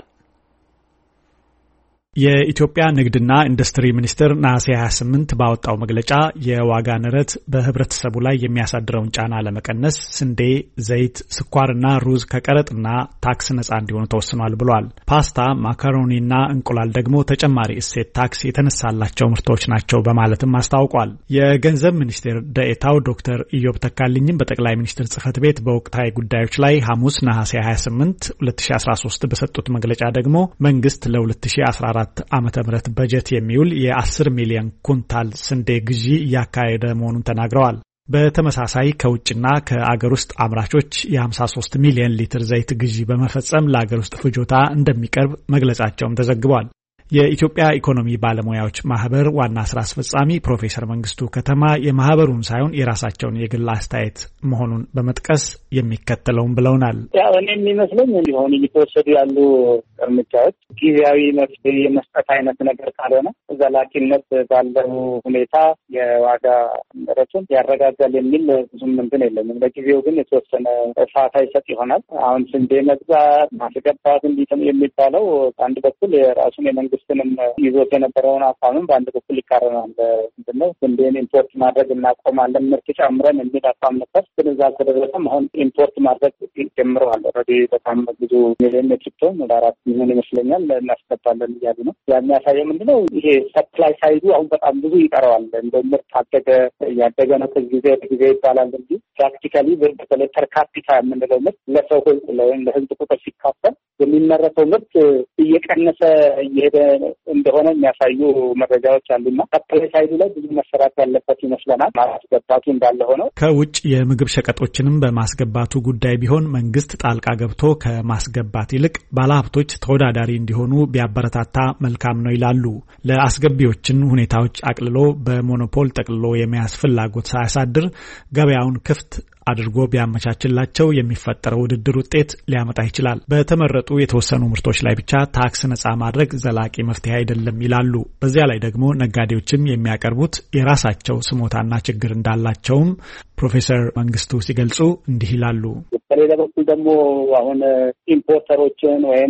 የኢትዮጵያ ንግድና ኢንዱስትሪ ሚኒስቴር ነሐሴ ሀያ ስምንት ባወጣው መግለጫ የዋጋ ንረት በህብረተሰቡ ላይ የሚያሳድረውን ጫና ለመቀነስ ስንዴ፣ ዘይት፣ ስኳርና ሩዝ ከቀረጥና ታክስ ነጻ እንዲሆኑ ተወስኗል ብሏል። ፓስታ፣ ማካሮኒና እንቁላል ደግሞ ተጨማሪ እሴት ታክስ የተነሳላቸው ምርቶች ናቸው በማለትም አስታውቋል። የገንዘብ ሚኒስቴር ደኤታው ዶክተር ኢዮብ ተካልኝም በጠቅላይ ሚኒስትር ጽህፈት ቤት በወቅታዊ ጉዳዮች ላይ ሐሙስ ነሐሴ ሀያ ስምንት ሁለት ሺ አስራ ሶስት በሰጡት መግለጫ ደግሞ መንግስት ለ ሁለት ሺ አስራ አራት ዓመተ ምህረት በጀት የሚውል የ10 ሚሊዮን ኩንታል ስንዴ ግዢ እያካሄደ መሆኑን ተናግረዋል። በተመሳሳይ ከውጭና ከአገር ውስጥ አምራቾች የ53 ሚሊዮን ሊትር ዘይት ግዢ በመፈጸም ለአገር ውስጥ ፍጆታ እንደሚቀርብ መግለጻቸውም ተዘግቧል። የኢትዮጵያ ኢኮኖሚ ባለሙያዎች ማህበር ዋና ስራ አስፈጻሚ ፕሮፌሰር መንግስቱ ከተማ የማህበሩን ሳይሆን የራሳቸውን የግል አስተያየት መሆኑን በመጥቀስ የሚከተለውን ብለውናል። ያው እኔ የሚመስለኝ ሊሆን እየተወሰዱ ያሉ እርምጃዎች ጊዜያዊ መፍትሄ የመስጠት አይነት ነገር ካልሆነ ዘላቂነት ባለው ሁኔታ የዋጋ ንረቱን ያረጋጋል የሚል ብዙም እንትን የለኝም። ለጊዜው ግን የተወሰነ ፋታ ይሰጥ ይሆናል። አሁን ስንዴ መግዛት ማስገባት እንዲህ የሚባለው በአንድ በኩል የራሱን የመንግስት ስንም ይዞት የነበረውን አቋምም በአንድ በኩል ይቃረናል። ምንድነው ስንዴን ኢምፖርት ማድረግ እናቆማለን ምርት ጨምረን የሚል አቋም ነበር። ግን እዛ ከደረሰም አሁን ኢምፖርት ማድረግ ጀምረዋል። ኦልሬዲ በጣም ብዙ ሚሊዮን ሜትሪክ ቶን ወደ አራት ሚሊዮን ይመስለኛል እናስገባለን እያሉ ነው። የሚያሳየው ምንድነው ይሄ ሰፕላይ ሳይዱ አሁን በጣም ብዙ ይቀረዋል። እንደ ምርት አደገ እያደገ ነው ከጊዜ ወደ ጊዜ ይባላል እንጂ ፕራክቲካሊ በተለይ ፐር ካፒታ የምንለው ምርት ለሰው ወይም ለህዝብ ቁጥር ሲካፈል የሚመረተው ምርት እየቀነሰ እየሄደ እንደሆነ የሚያሳዩ መረጃዎች አሉና ሰፕላይ ሳይዱ ላይ ብዙ መሰራት ያለበት ይመስለናል። ማስገባቱ እንዳለ ሆነው ከውጭ የምግብ ሸቀጦችንም በማስገባቱ ጉዳይ ቢሆን መንግስት ጣልቃ ገብቶ ከማስገባት ይልቅ ባለሀብቶች ተወዳዳሪ እንዲሆኑ ቢያበረታታ መልካም ነው ይላሉ። ለአስገቢዎችን ሁኔታዎች አቅልሎ በሞኖፖል ጠቅልሎ የመያዝ ፍላጎት ሳያሳድር ገበያውን ክፍት አድርጎ ቢያመቻችላቸው የሚፈጠረው ውድድር ውጤት ሊያመጣ ይችላል። በተመረጡ የተወሰኑ ምርቶች ላይ ብቻ ታክስ ነጻ ማድረግ ዘላቂ መፍትሄ አይደለም ይላሉ። በዚያ ላይ ደግሞ ነጋዴዎችም የሚያቀርቡት የራሳቸው ስሞታና ችግር እንዳላቸውም ፕሮፌሰር መንግስቱ ሲገልጹ እንዲህ ይላሉ። በሌላ በኩል ደግሞ አሁን ኢምፖርተሮችን ወይም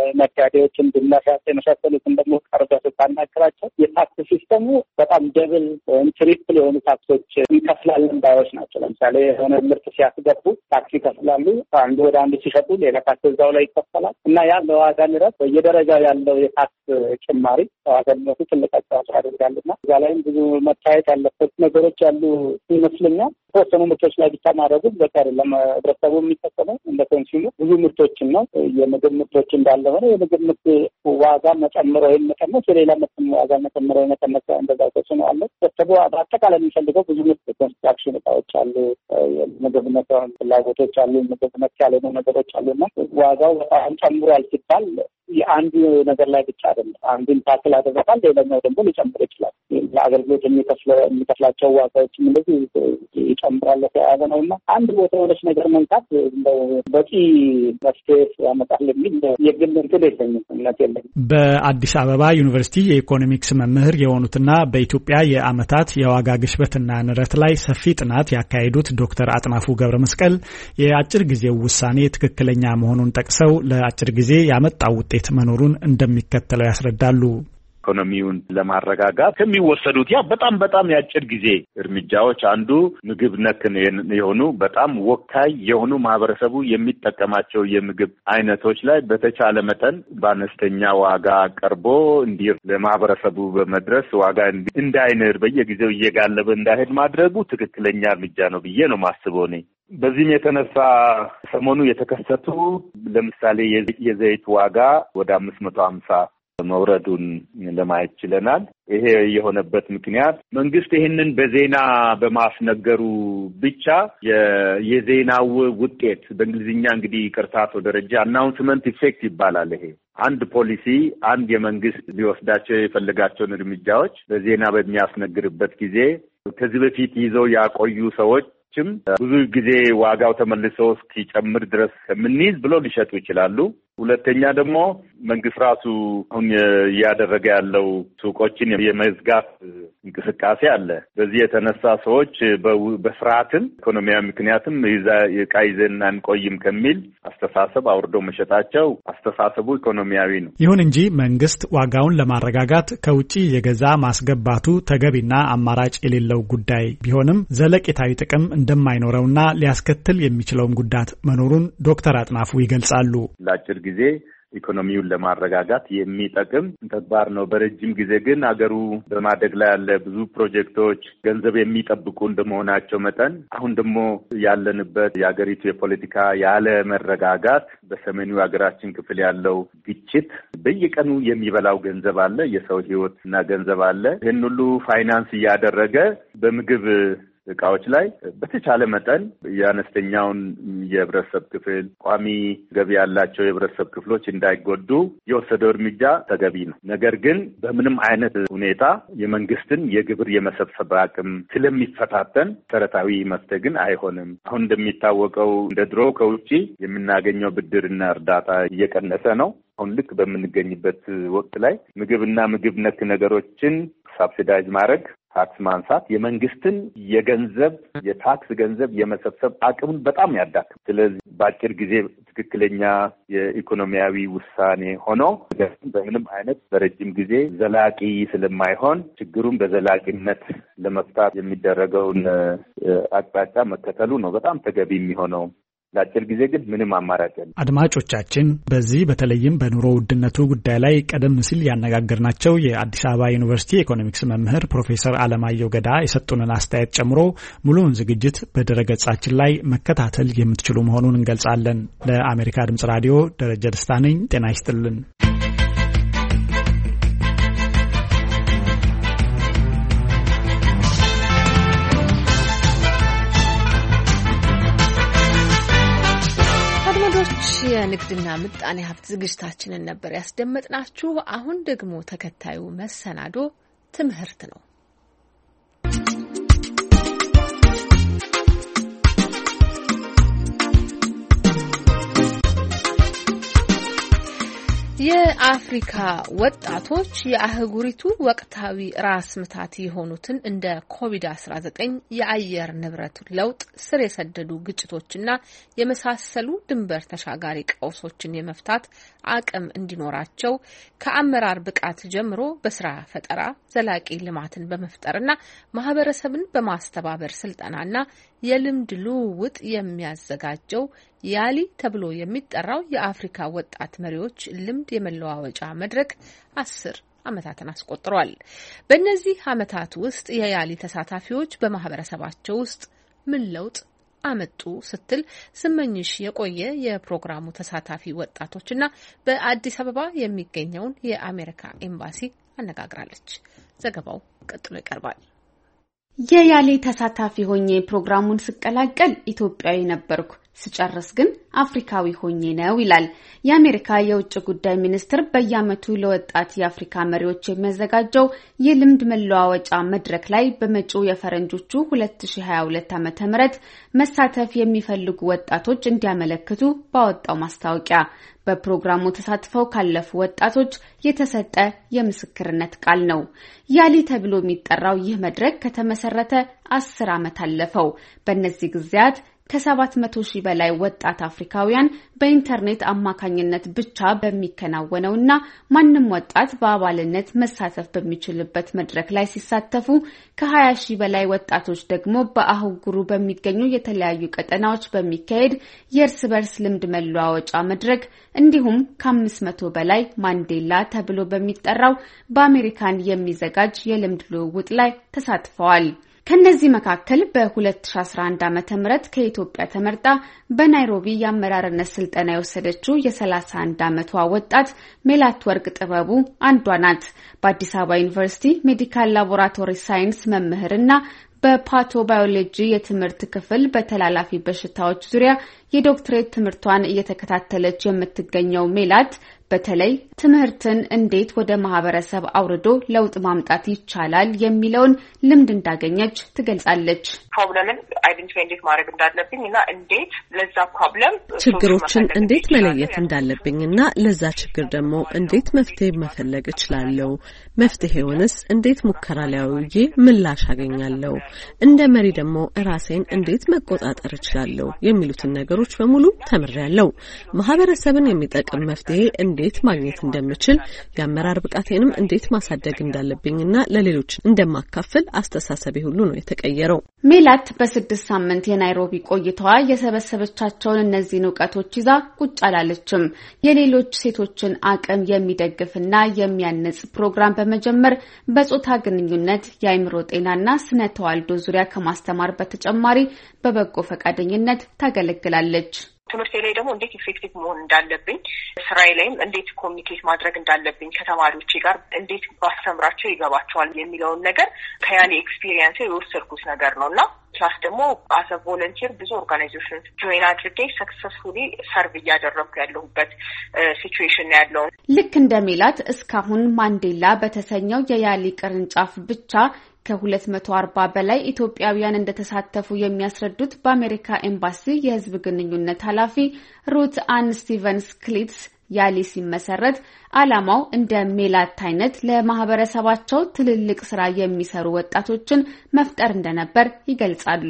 ነጋዴዎችን ብናሻት የመሳሰሉትን ደግሞ ቀርበህ ስታናገራቸው የታክስ ሲስተሙ በጣም ደብል ወይም ትሪፕል የሆኑ ታክሶች ይከፍላለን ባዮች ናቸው። ለምሳሌ የሆነ ምርት ሲያስገቡ ታክስ ይከፍላሉ። አንዱ ወደ አንዱ ሲሸጡ ሌላ ታክስ እዛው ላይ ይከፈላል እና ያ በዋጋ ንረት በየደረጃው ያለው የታክስ ጭማሪ በዋጋ ንረቱ ትልቅ አስተዋጽኦ ያደርጋልና እዛ ላይም ብዙ መታየት ያለበት ነገሮች ያሉ ይመስለኛል። ተወሰኑ ምርቶች ላይ ብቻ ማድረጉ በቃ አይደለም። ህብረተሰቡ የሚጠቀመው እንደ ኮንሱመር ብዙ ምርቶችን ነው። የምግብ ምርቶች እንዳለ ሆነ የምግብ ምርት ዋጋ መጨመር ወይም መቀነስ የሌላ ምርት ዋጋ መጨመር ወይ መቀነስ እንደዛ ተጽዕኖ አለ። ህብረተሰቡ በአጠቃላይ የሚፈልገው ብዙ ምርት ኮንስትራክሽን እቃዎች አሉ፣ የምግብ ነክ ፍላጎቶች አሉ፣ ምግብ ነክ ያልሆኑ ነገሮች አሉና ዋጋው በጣም ጨምሯል ሲባል የአንዱ ነገር ላይ ብቻ አይደለም። አንዱን ታክል አደረጋል፣ ሌላኛው ደግሞ ሊጨምር ይችላል። ለአገልግሎት የሚከፍላቸው ዋጋዎችም እንደዚህ ይጨምራል ተያያዘ ነው እና አንድ ቦታ የሆነች ነገር መንካት እንደው በቂ መፍትሄ ያመጣል የሚል የግል እንትን የለኝም፣ እምነት የለኝም። በአዲስ አበባ ዩኒቨርሲቲ የኢኮኖሚክስ መምህር የሆኑትና በኢትዮጵያ የዓመታት የዋጋ ግሽበትና ንረት ላይ ሰፊ ጥናት ያካሄዱት ዶክተር አጥናፉ ገብረ መስቀል የአጭር ጊዜው ውሳኔ ትክክለኛ መሆኑን ጠቅሰው ለአጭር ጊዜ ያመጣው ውጤት መኖሩን እንደሚከተለው ያስረዳሉ። ኢኮኖሚውን ለማረጋጋት ከሚወሰዱት ያ በጣም በጣም ያጭር ጊዜ እርምጃዎች አንዱ ምግብ ነክ የሆኑ በጣም ወካይ የሆኑ ማህበረሰቡ የሚጠቀማቸው የምግብ አይነቶች ላይ በተቻለ መጠን በአነስተኛ ዋጋ ቀርቦ እንዲህ ለማህበረሰቡ በመድረስ ዋጋ እንዳይንር በየጊዜው እየጋለበ እንዳይሄድ ማድረጉ ትክክለኛ እርምጃ ነው ብዬ ነው ማስበው ነኝ። በዚህም የተነሳ ሰሞኑ የተከሰቱ ለምሳሌ የዘይት ዋጋ ወደ አምስት መቶ ሀምሳ መውረዱን ለማየት ችለናል። ይሄ የሆነበት ምክንያት መንግስት ይህንን በዜና በማስነገሩ ብቻ የዜናው ውጤት በእንግሊዝኛ እንግዲህ ቅርታቶ ደረጃ አናውንስመንት ኢፌክት ይባላል። ይሄ አንድ ፖሊሲ አንድ የመንግስት ሊወስዳቸው የፈለጋቸውን እርምጃዎች በዜና በሚያስነግርበት ጊዜ ከዚህ በፊት ይዘው ያቆዩ ሰዎች ብዙ ጊዜ ዋጋው ተመልሶ እስኪጨምር ድረስ ከምንይዝ ብሎ ሊሸጡ ይችላሉ። ሁለተኛ ደግሞ መንግስት ራሱ አሁን እያደረገ ያለው ሱቆችን የመዝጋት እንቅስቃሴ አለ። በዚህ የተነሳ ሰዎች በፍርሃትም ኢኮኖሚያዊ ምክንያትም ዕቃ ይዘን አንቆይም ከሚል አስተሳሰብ አውርዶ መሸጣቸው አስተሳሰቡ ኢኮኖሚያዊ ነው። ይሁን እንጂ መንግስት ዋጋውን ለማረጋጋት ከውጪ የገዛ ማስገባቱ ተገቢና አማራጭ የሌለው ጉዳይ ቢሆንም ዘለቄታዊ ጥቅም እንደማይኖረውና ሊያስከትል የሚችለውን ጉዳት መኖሩን ዶክተር አጥናፉ ይገልጻሉ። ለአጭር ጊዜ ኢኮኖሚውን ለማረጋጋት የሚጠቅም ተግባር ነው። በረጅም ጊዜ ግን አገሩ በማደግ ላይ ያለ ብዙ ፕሮጀክቶች ገንዘብ የሚጠብቁ እንደመሆናቸው መጠን አሁን ደግሞ ያለንበት የአገሪቱ የፖለቲካ ያለ መረጋጋት፣ በሰሜኑ የሀገራችን ክፍል ያለው ግጭት በየቀኑ የሚበላው ገንዘብ አለ፣ የሰው ሕይወት እና ገንዘብ አለ። ይህን ሁሉ ፋይናንስ እያደረገ በምግብ እቃዎች ላይ በተቻለ መጠን የአነስተኛውን የህብረተሰብ ክፍል ቋሚ ገቢ ያላቸው የህብረተሰብ ክፍሎች እንዳይጎዱ የወሰደው እርምጃ ተገቢ ነው። ነገር ግን በምንም አይነት ሁኔታ የመንግስትን የግብር የመሰብሰብ አቅም ስለሚፈታተን መሰረታዊ መፍትሄ ግን አይሆንም። አሁን እንደሚታወቀው እንደ ድሮ ከውጪ የምናገኘው ብድርና እርዳታ እየቀነሰ ነው። አሁን ልክ በምንገኝበት ወቅት ላይ ምግብና ምግብ ነክ ነገሮችን ሳብሲዳይዝ ማድረግ ታክስ ማንሳት የመንግስትን የገንዘብ የታክስ ገንዘብ የመሰብሰብ አቅሙን በጣም ያዳክም። ስለዚህ በአጭር ጊዜ ትክክለኛ የኢኮኖሚያዊ ውሳኔ ሆኖ በምንም አይነት በረጅም ጊዜ ዘላቂ ስለማይሆን ችግሩን በዘላቂነት ለመፍታት የሚደረገውን አቅጣጫ መከተሉ ነው በጣም ተገቢ የሚሆነው። ለአጭር ጊዜ ግን ምንም አማራጭ የለም። አድማጮቻችን፣ በዚህ በተለይም በኑሮ ውድነቱ ጉዳይ ላይ ቀደም ሲል ያነጋገርናቸው የአዲስ አበባ ዩኒቨርሲቲ ኢኮኖሚክስ መምህር ፕሮፌሰር አለማየሁ ገዳ የሰጡንን አስተያየት ጨምሮ ሙሉውን ዝግጅት በድረገጻችን ላይ መከታተል የምትችሉ መሆኑን እንገልጻለን። ለአሜሪካ ድምጽ ራዲዮ ደረጀ ደስታ ነኝ። ጤና ይስጥልን። የንግድና ምጣኔ ሀብት ዝግጅታችንን ነበር ያስደመጥናችሁ። አሁን ደግሞ ተከታዩ መሰናዶ ትምህርት ነው። የአፍሪካ ወጣቶች የአህጉሪቱ ወቅታዊ ራስ ምታት የሆኑትን እንደ ኮቪድ አስራ ዘጠኝ፣ የአየር ንብረት ለውጥ፣ ስር የሰደዱ ግጭቶችና የመሳሰሉ ድንበር ተሻጋሪ ቀውሶችን የመፍታት አቅም እንዲኖራቸው ከአመራር ብቃት ጀምሮ በስራ ፈጠራ ዘላቂ ልማትን በመፍጠርና ማህበረሰብን በማስተባበር ስልጠናና የልምድ ልውውጥ የሚያዘጋጀው ያሊ ተብሎ የሚጠራው የአፍሪካ ወጣት መሪዎች ልምድ የመለዋወጫ መድረክ አስር ዓመታትን አስቆጥሯል። በእነዚህ ዓመታት ውስጥ የያሊ ተሳታፊዎች በማህበረሰባቸው ውስጥ ምን ለውጥ አመጡ ስትል ስመኝሽ የቆየ የፕሮግራሙ ተሳታፊ ወጣቶችና በአዲስ አበባ የሚገኘውን የአሜሪካ ኤምባሲ አነጋግራለች። ዘገባው ቀጥሎ ይቀርባል። የያሌ ተሳታፊ ሆኜ ፕሮግራሙን ስቀላቀል ኢትዮጵያዊ ነበርኩ። ስጨርስ ግን አፍሪካዊ ሆኜ ነው ይላል። የአሜሪካ የውጭ ጉዳይ ሚኒስትር በየዓመቱ ለወጣት የአፍሪካ መሪዎች የሚያዘጋጀው የልምድ መለዋወጫ መድረክ ላይ በመጪው የፈረንጆቹ ሁለት ሺህ ሃያ ሁለት ዓመተ ምህረት መሳተፍ የሚፈልጉ ወጣቶች እንዲያመለክቱ ባወጣው ማስታወቂያ በፕሮግራሙ ተሳትፈው ካለፉ ወጣቶች የተሰጠ የምስክርነት ቃል ነው። ያሊ ተብሎ የሚጠራው ይህ መድረክ ከተመሰረተ አስር ዓመት አለፈው። በእነዚህ ጊዜያት ከሰባት መቶ ሺህ በላይ ወጣት አፍሪካውያን በኢንተርኔት አማካኝነት ብቻ በሚከናወነውና ማንም ወጣት በአባልነት መሳተፍ በሚችልበት መድረክ ላይ ሲሳተፉ ከሀያ ሺህ በላይ ወጣቶች ደግሞ በአህጉሩ በሚገኙ የተለያዩ ቀጠናዎች በሚካሄድ የእርስ በርስ ልምድ መለዋወጫ መድረክ እንዲሁም ከአምስት መቶ በላይ ማንዴላ ተብሎ በሚጠራው በአሜሪካን የሚዘጋጅ የልምድ ልውውጥ ላይ ተሳትፈዋል። ከነዚህ መካከል በ2011 ዓመተ ምህረት ከኢትዮጵያ ተመርጣ በናይሮቢ የአመራርነት ስልጠና የወሰደችው የ31 ዓመቷ ወጣት ሜላት ወርቅ ጥበቡ አንዷ ናት። በአዲስ አበባ ዩኒቨርሲቲ ሜዲካል ላቦራቶሪ ሳይንስ መምህርና በፓቶ ባዮሎጂ የትምህርት ክፍል በተላላፊ በሽታዎች ዙሪያ የዶክትሬት ትምህርቷን እየተከታተለች የምትገኘው ሜላት በተለይ ትምህርትን እንዴት ወደ ማህበረሰብ አውርዶ ለውጥ ማምጣት ይቻላል የሚለውን ልምድ እንዳገኘች ትገልጻለች። ፕሮብለምን አይደንቲፋይ እንዴት ማድረግ እንዳለብኝና እንዴት ለዛ ፕሮብለም ችግሮችን እንዴት መለየት እንዳለብኝና ለዛ ችግር ደግሞ እንዴት መፍትሄ መፈለግ እችላለሁ፣ መፍትሄውንስ እንዴት ሙከራ ላይ አውዬ ምላሽ አገኛለሁ፣ እንደ መሪ ደግሞ ራሴን እንዴት መቆጣጠር እችላለሁ የሚሉትን ነገሮች በሙሉ ተምሬያለሁ። ማህበረሰብን የሚጠቅም መፍትሄ እንዴት ማግኘት እንደምችል የአመራር ብቃቴንም እንዴት ማሳደግ እንዳለብኝና ለሌሎች እንደማካፈል አስተሳሰቤ ሁሉ ነው የተቀየረው። ሜላት በስድስት ሳምንት የናይሮቢ ቆይታዋ የሰበሰበቻቸውን እነዚህን ዕውቀቶች ይዛ ቁጭ አላለችም። የሌሎች ሴቶችን አቅም የሚደግፍና የሚያነጽ ፕሮግራም በመጀመር በጾታ ግንኙነት፣ የአይምሮ ጤናና ስነ ተዋልዶ ዙሪያ ከማስተማር በተጨማሪ በበጎ ፈቃደኝነት ታገለግላለች። ትምህርቴ ላይ ደግሞ እንዴት ኢፌክቲቭ መሆን እንዳለብኝ፣ ስራዬ ላይም እንዴት ኮሚኒኬት ማድረግ እንዳለብኝ፣ ከተማሪዎቼ ጋር እንዴት ባስተምራቸው ይገባቸዋል የሚለውን ነገር ከያሌ ኤክስፒሪየንስ የወሰድኩት ነገር ነውና ፕላስ ደግሞ አሰ ቮለንቲር ብዙ ኦርጋናይዜሽን ጆይን አድርጌ ሰክሰስፉሊ ሰርቭ እያደረግኩ ያለሁበት ሲቹዌሽን ያለው። ልክ እንደ ሜላት እስካሁን ማንዴላ በተሰኘው የያሊ ቅርንጫፍ ብቻ ከሁለት መቶ አርባ በላይ ኢትዮጵያውያን እንደተሳተፉ የሚያስረዱት በአሜሪካ ኤምባሲ የሕዝብ ግንኙነት ኃላፊ ሩት አን ስቲቨንስ ክሊትስ ያሊ ሲመሰረት ዓላማው እንደ ሜላት አይነት ለማህበረሰባቸው ትልልቅ ስራ የሚሰሩ ወጣቶችን መፍጠር እንደነበር ይገልጻሉ።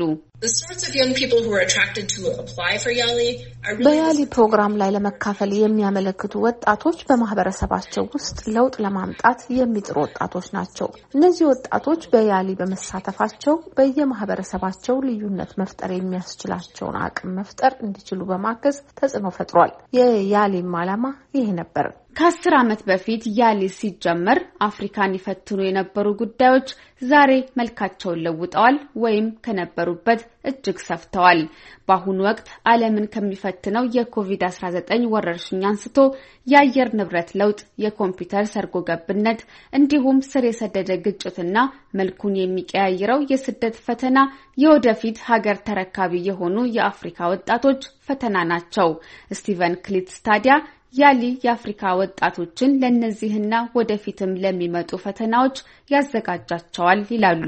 በያሊ ፕሮግራም ላይ ለመካፈል የሚያመለክቱ ወጣቶች በማህበረሰባቸው ውስጥ ለውጥ ለማምጣት የሚጥሩ ወጣቶች ናቸው። እነዚህ ወጣቶች በያሊ በመሳተፋቸው በየማህበረሰባቸው ልዩነት መፍጠር የሚያስችላቸውን አቅም መፍጠር እንዲችሉ በማገዝ ተጽዕኖ ፈጥሯል። የያሊም ዓላማ ይሄ ነበር። ከአስር ዓመት በፊት ያሊ ሲጀመር አፍሪካን ይፈትኑ የነበሩ ጉዳዮች ዛሬ መልካቸውን ለውጠዋል ወይም ከነበሩበት እጅግ ሰፍተዋል። በአሁኑ ወቅት ዓለምን ከሚፈትነው የኮቪድ አስራ ዘጠኝ ወረርሽኝ አንስቶ የአየር ንብረት ለውጥ፣ የኮምፒውተር ሰርጎ ገብነት እንዲሁም ስር የሰደደ ግጭትና መልኩን የሚቀያይረው የስደት ፈተና የወደፊት ሀገር ተረካቢ የሆኑ የአፍሪካ ወጣቶች ፈተና ናቸው። ስቲቨን ክሊትስ ታዲያ ያሊ የአፍሪካ ወጣቶችን ለነዚህና ወደፊትም ለሚመጡ ፈተናዎች ያዘጋጃቸዋል ይላሉ።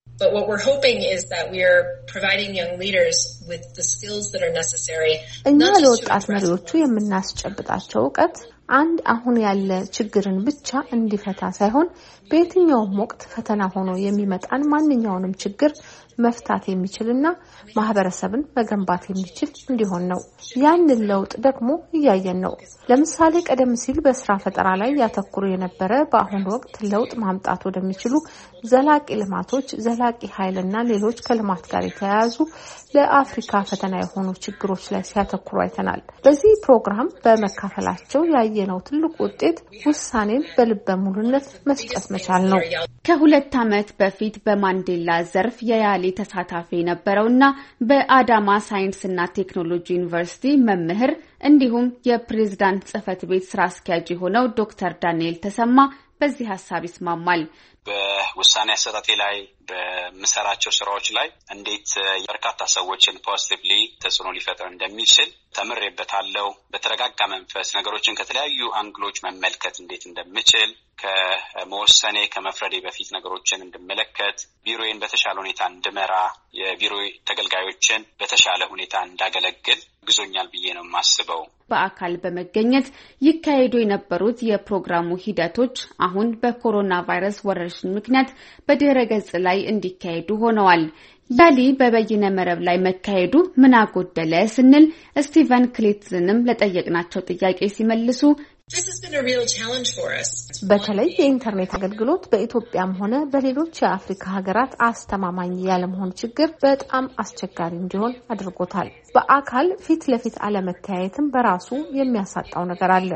እኛ ለወጣት መሪዎቹ የምናስጨብጣቸው እውቀት አንድ አሁን ያለ ችግርን ብቻ እንዲፈታ ሳይሆን በየትኛውም ወቅት ፈተና ሆኖ የሚመጣን ማንኛውንም ችግር መፍታት የሚችልና ማህበረሰብን መገንባት የሚችል እንዲሆን ነው። ያንን ለውጥ ደግሞ እያየን ነው። ለምሳሌ ቀደም ሲል በስራ ፈጠራ ላይ ያተኩሩ የነበረ በአሁኑ ወቅት ለውጥ ማምጣት ወደሚችሉ ዘላቂ ልማቶች፣ ዘላቂ ኃይልና ሌሎች ከልማት ጋር የተያያዙ ለአፍሪካ ፈተና የሆኑ ችግሮች ላይ ሲያተኩሩ አይተናል። በዚህ ፕሮግራም በመካፈላቸው ያየነው ትልቁ ውጤት ውሳኔን በልበ ሙሉነት መስጠት መቻል ነው። ከሁለት ዓመት በፊት በማንዴላ ዘርፍ የያሊ ተሳታፊ የነበረውና በአዳማ ሳይንስና ቴክኖሎጂ ዩኒቨርሲቲ መምህር እንዲሁም የፕሬዝዳንት ጽህፈት ቤት ስራ አስኪያጅ የሆነው ዶክተር ዳንኤል ተሰማ በዚህ ሀሳብ ይስማማል። በውሳኔ አሰጣጤ ላይ በመሰራቸው ስራዎች ላይ እንዴት በርካታ ሰዎችን ፖዚቲቭሊ ተጽዕኖ ሊፈጥር እንደሚችል ተምሬበታለሁ። በተረጋጋ መንፈስ ነገሮችን ከተለያዩ አንግሎች መመልከት እንዴት እንደምችል ከመወሰኔ ከመፍረዴ በፊት ነገሮችን እንድመለከት ቢሮዬን በተሻለ ሁኔታ እንድመራ የቢሮ ተገልጋዮችን በተሻለ ሁኔታ እንዳገለግል ግዞኛል ብዬ ነው የማስበው። በአካል በመገኘት ይካሄዱ የነበሩት የፕሮግራሙ ሂደቶች አሁን በኮሮና ቫይረስ ወረርሽኝ ምክንያት በድረ ገጽ ላይ እንዲካሄዱ ሆነዋል። ያሊ በበይነ መረብ ላይ መካሄዱ ምን አጎደለ ስንል ስቲቨን ክሌትንም ለጠየቅናቸው ጥያቄ ሲመልሱ በተለይ የኢንተርኔት አገልግሎት በኢትዮጵያም ሆነ በሌሎች የአፍሪካ ሀገራት አስተማማኝ ያለመሆን ችግር በጣም አስቸጋሪ እንዲሆን አድርጎታል። በአካል ፊት ለፊት አለመተያየትም በራሱ የሚያሳጣው ነገር አለ።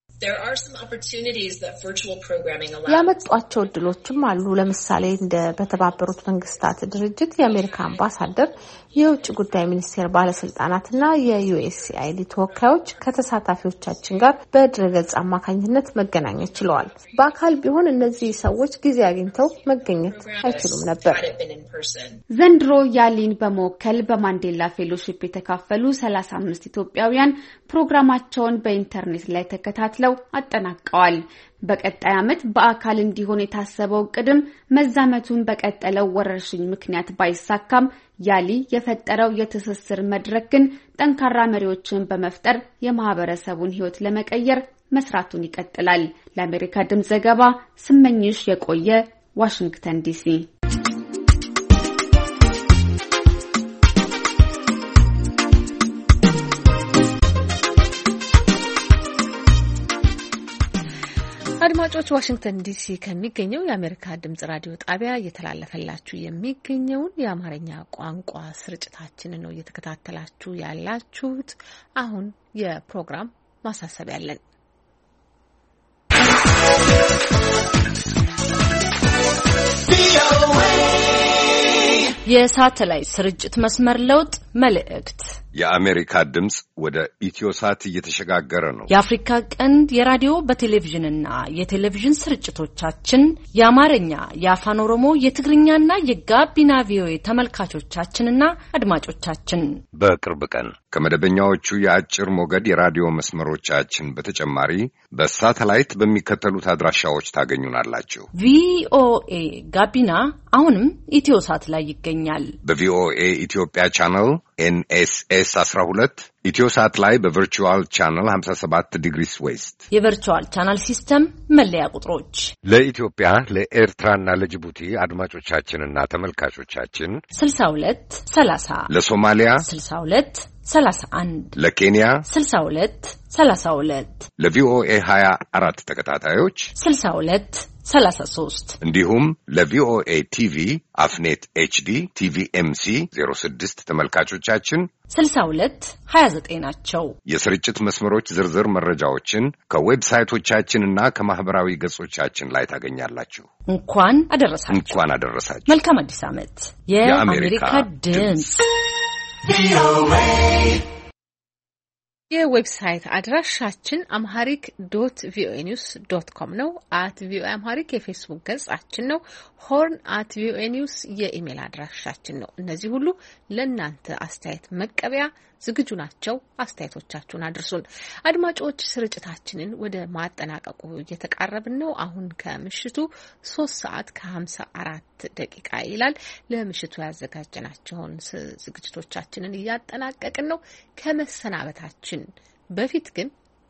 ያመጧቸው እድሎችም አሉ። ለምሳሌ እንደ በተባበሩት መንግስታት ድርጅት የአሜሪካ አምባሳደር፣ የውጭ ጉዳይ ሚኒስቴር ባለስልጣናትና የዩኤስኤአይዲ ተወካዮች ከተሳታፊዎቻችን ጋር በድረገጽ አማካኝነት መገናኘት ችለዋል። በአካል ቢሆን እነዚህ ሰዎች ጊዜ አግኝተው መገኘት አይችሉም ነበር። ዘንድሮ ያሊን በመወከል በማንዴላ ፌሎሺፕ የተካፈሉ ሰላሳ አምስት ኢትዮጵያውያን ፕሮግራማቸውን በኢንተርኔት ላይ ተከታትለው አጠናቀዋል። በቀጣይ ዓመት በአካል እንዲሆን የታሰበው ቅድም መዛመቱን በቀጠለው ወረርሽኝ ምክንያት ባይሳካም ያሊ የፈጠረው የትስስር መድረክ ግን ጠንካራ መሪዎችን በመፍጠር የማህበረሰቡን ሕይወት ለመቀየር መስራቱን ይቀጥላል። ለአሜሪካ ድምጽ ዘገባ ስመኝሽ የቆየ ዋሽንግተን ዲሲ። አድማጮች ዋሽንግተን ዲሲ ከሚገኘው የአሜሪካ ድምጽ ራዲዮ ጣቢያ እየተላለፈላችሁ የሚገኘውን የአማርኛ ቋንቋ ስርጭታችንን ነው እየተከታተላችሁ ያላችሁት። አሁን የፕሮግራም ማሳሰቢያ አለን። የሳተላይት ስርጭት መስመር ለውጥ መልእክት የአሜሪካ ድምጽ ወደ ኢትዮሳት እየተሸጋገረ ነው። የአፍሪካ ቀንድ የራዲዮ በቴሌቪዥንና የቴሌቪዥን ስርጭቶቻችን የአማርኛ፣ የአፋን ኦሮሞ፣ የትግርኛና የጋቢና ቪኦኤ ተመልካቾቻችንና አድማጮቻችን በቅርብ ቀን ከመደበኛዎቹ የአጭር ሞገድ የራዲዮ መስመሮቻችን በተጨማሪ በሳተላይት በሚከተሉት አድራሻዎች ታገኙናላችሁ። ቪኦኤ ጋቢና አሁንም ኢትዮሳት ላይ ይገኛል። በቪኦኤ ኢትዮጵያ ቻናል ኤን ኤስ ኤስ አስራ ሁለት ኢትዮሳት ላይ በቨርቹዋል ቻናል ሃምሳ ሰባት ዲግሪስ ዌስት የቨርቹዋል ቻናል ሲስተም መለያ ቁጥሮች ለኢትዮጵያ ለኤርትራና ለጅቡቲ አድማጮቻችንና ተመልካቾቻችን ስልሳ ሁለት ሰላሳ ለሶማሊያ ስልሳ ሁለት ሰላሳ አንድ ለኬንያ ስልሳ ሁለት ሰላሳ ሁለት ለቪኦኤ ሀያ አራት ተከታታዮች ስልሳ ሁለት ሰላሳ ሶስት እንዲሁም ለቪኦኤ ቲቪ አፍኔት ኤችዲ ቲቪ ኤምሲ ዜሮ ስድስት ተመልካቾቻችን ስልሳ ሁለት ሀያ ዘጠኝ ናቸው። የስርጭት መስመሮች ዝርዝር መረጃዎችን ከዌብሳይቶቻችንና ከማህበራዊ ገጾቻችን ላይ ታገኛላችሁ። እንኳን አደረሳችሁ እንኳን አደረሳችሁ። መልካም አዲስ ዓመት። የአሜሪካ ድምጽ የዌብሳይት አድራሻችን አምሃሪክ ዶት ቪኦኤ ኒውስ ዶት ኮም ነው። አት ቪኦኤ አምሃሪክ የፌስቡክ ገጻችን ነው። ሆርን አት ቪኦኤ ኒውስ የኢሜል አድራሻችን ነው። እነዚህ ሁሉ ለእናንተ አስተያየት መቀበያ ዝግጁ ናቸው። አስተያየቶቻችሁን አድርሱን። አድማጮች ስርጭታችንን ወደ ማጠናቀቁ እየተቃረብን ነው። አሁን ከምሽቱ ሶስት ሰዓት ከሀምሳ አራት ደቂቃ ይላል። ለምሽቱ ያዘጋጀናቸውን ዝግጅቶቻችንን እያጠናቀቅን ነው። ከመሰናበታችን በፊት ግን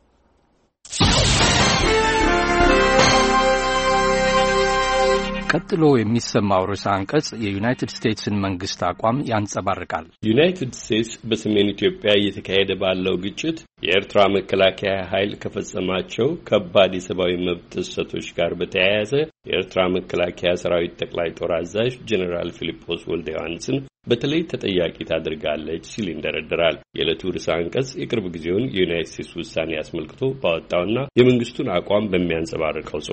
ቀጥሎ የሚሰማው ርዕሰ አንቀጽ የዩናይትድ ስቴትስን መንግስት አቋም ያንጸባርቃል። ዩናይትድ ስቴትስ በሰሜን ኢትዮጵያ እየተካሄደ ባለው ግጭት የኤርትራ መከላከያ ኃይል ከፈጸማቸው ከባድ የሰብአዊ መብት ጥሰቶች ጋር በተያያዘ የኤርትራ መከላከያ ሰራዊት ጠቅላይ ጦር አዛዥ ጀነራል ፊሊጶስ ወልደ ዮሐንስን በተለይ ተጠያቂ ታደርጋለች ሲል ይንደረደራል። የዕለቱ ርዕሰ አንቀጽ የቅርብ ጊዜውን የዩናይትድ ስቴትስ ውሳኔ አስመልክቶ ባወጣውና የመንግስቱን አቋም በሚያንጸባርቀው ጽሑፍ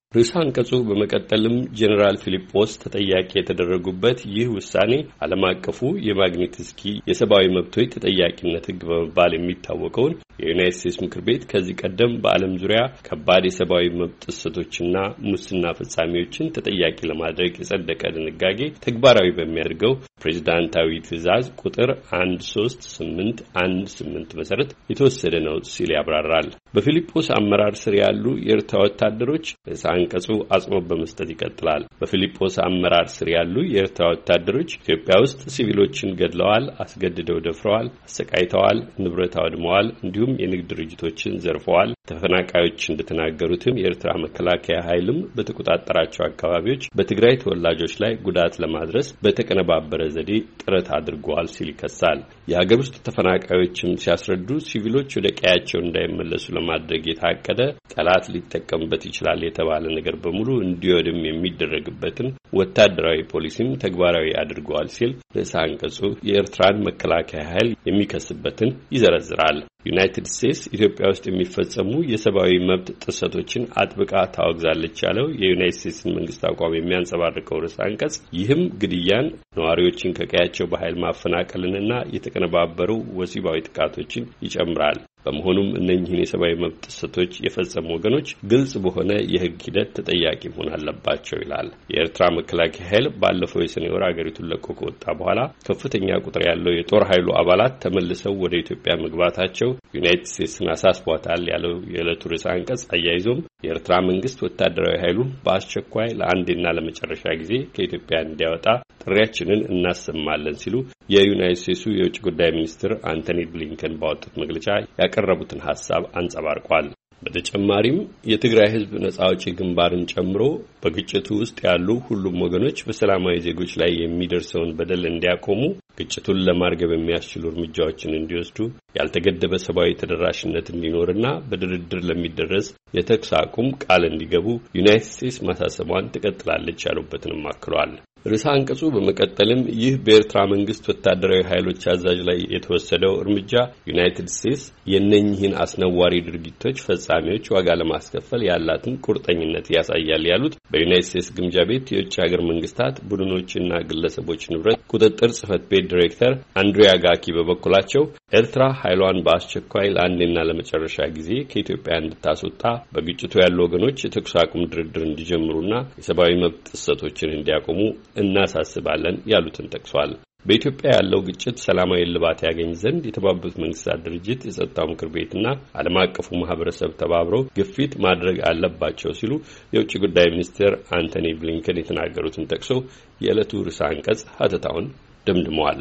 ርዕሰ አንቀጹ በመቀጠልም ጄኔራል ፊሊጶስ ተጠያቂ የተደረጉበት ይህ ውሳኔ ዓለም አቀፉ የማግኒትስኪ የሰብአዊ መብቶች ተጠያቂነት ሕግ በመባል የሚታወቀውን የዩናይትድ ስቴትስ ምክር ቤት ከዚህ ቀደም በዓለም ዙሪያ ከባድ የሰብአዊ መብት ጥሰቶችና ሙስና ፈጻሚዎችን ተጠያቂ ለማድረግ የጸደቀ ድንጋጌ ተግባራዊ በሚያደርገው ፕሬዝዳንታዊ ትዕዛዝ ቁጥር አንድ ሶስት ስምንት አንድ ስምንት መሰረት የተወሰደ ነው ሲል ያብራራል። በፊሊጶስ አመራር ስር ያሉ የኤርትራ ወታደሮች ርዕሰ አንቀጹ አጽንኦት በመስጠት ይቀጥላል። በፊሊጶስ አመራር ስር ያሉ የኤርትራ ወታደሮች ኢትዮጵያ ውስጥ ሲቪሎችን ገድለዋል፣ አስገድደው ደፍረዋል፣ አሰቃይተዋል፣ ንብረት አውድመዋል፣ እንዲሁም የንግድ ድርጅቶችን ዘርፈዋል። ተፈናቃዮች እንደተናገሩትም የኤርትራ መከላከያ ኃይልም በተቆጣጠራቸው አካባቢዎች በትግራይ ተወላጆች ላይ ጉዳት ለማድረስ በተቀነባበረ ዘዴ ጥረት አድርገዋል ሲል ይከሳል። የሀገር ውስጥ ተፈናቃዮችም ሲያስረዱ ሲቪሎች ወደ ቀያቸው እንዳይመለሱ ለማድረግ የታቀደ ጠላት ሊጠቀምበት ይችላል የተባለ ነገር በሙሉ እንዲወድም የሚደረግበትን ወታደራዊ ፖሊሲም ተግባራዊ አድርገዋል ሲል ርዕሰ አንቀጹ የኤርትራን መከላከያ ኃይል የሚከስበትን ይዘረዝራል። ዩናይትድ ስቴትስ ኢትዮጵያ ውስጥ የሚፈጸሙ የሰብአዊ መብት ጥሰቶችን አጥብቃ ታወግዛለች ያለው የዩናይትድ ስቴትስ መንግስት አቋም የሚያንጸባርቀው ርዕሰ አንቀጽ ይህም ግድያን፣ ነዋሪዎችን ከቀያቸው በኃይል ማፈናቀልንና የተቀነባበሩ ወሲባዊ ጥቃቶችን ይጨምራል። በመሆኑም እነኚህን የሰብአዊ መብት ጥሰቶች የፈጸሙ ወገኖች ግልጽ በሆነ የሕግ ሂደት ተጠያቂ መሆን አለባቸው ይላል። የኤርትራ መከላከያ ኃይል ባለፈው የሰኔ ወር አገሪቱን ለቆ ከወጣ በኋላ ከፍተኛ ቁጥር ያለው የጦር ኃይሉ አባላት ተመልሰው ወደ ኢትዮጵያ መግባታቸው ዩናይትድ ስቴትስን አሳስቧታል ያለው የዕለቱ ርዕሰ አንቀጽ አያይዞም የኤርትራ መንግስት ወታደራዊ ኃይሉን በአስቸኳይ ለአንዴና ለመጨረሻ ጊዜ ከኢትዮጵያ እንዲያወጣ ጥሪያችንን እናሰማለን ሲሉ የዩናይትድ ስቴትሱ የውጭ ጉዳይ ሚኒስትር አንቶኒ ብሊንከን ባወጡት መግለጫ ያቀረቡትን ሐሳብ አንጸባርቋል። በተጨማሪም የትግራይ ህዝብ ነጻ አውጪ ግንባርን ጨምሮ በግጭቱ ውስጥ ያሉ ሁሉም ወገኖች በሰላማዊ ዜጎች ላይ የሚደርሰውን በደል እንዲያቆሙ፣ ግጭቱን ለማርገብ የሚያስችሉ እርምጃዎችን እንዲወስዱ፣ ያልተገደበ ሰብአዊ ተደራሽነት እንዲኖርና በድርድር ለሚደረስ የተኩስ አቁም ቃል እንዲገቡ ዩናይትድ ስቴትስ ማሳሰቧን ትቀጥላለች ያሉበትንም አክሏል። ርዕሰ አንቀጹ በመቀጠልም ይህ በኤርትራ መንግስት ወታደራዊ ኃይሎች አዛዥ ላይ የተወሰደው እርምጃ ዩናይትድ ስቴትስ የነኚህን አስነዋሪ ድርጊቶች ፈጻሚዎች ዋጋ ለማስከፈል ያላትን ቁርጠኝነት ያሳያል ያሉት በዩናይትድ ስቴትስ ግምጃ ቤት የውጭ ሀገር መንግስታት ቡድኖችና ግለሰቦች ንብረት ቁጥጥር ጽህፈት ቤት ዲሬክተር አንድሪያ ጋኪ በበኩላቸው ኤርትራ ኃይሏን በአስቸኳይ ለአንዴና ለመጨረሻ ጊዜ ከኢትዮጵያ እንድታስወጣ፣ በግጭቱ ያሉ ወገኖች የተኩስ አቁም ድርድር እንዲጀምሩና የሰብአዊ መብት ጥሰቶችን እንዲያቆሙ እናሳስባለን ያሉትን ጠቅሷል። በኢትዮጵያ ያለው ግጭት ሰላማዊ እልባት ያገኝ ዘንድ የተባበሩት መንግስታት ድርጅት የጸጥታው ምክር ቤትና ዓለም አቀፉ ማህበረሰብ ተባብረው ግፊት ማድረግ አለባቸው ሲሉ የውጭ ጉዳይ ሚኒስትር አንቶኒ ብሊንከን የተናገሩትን ጠቅሶ የዕለቱ ርዕሰ አንቀጽ ሀተታውን ደምድመዋል።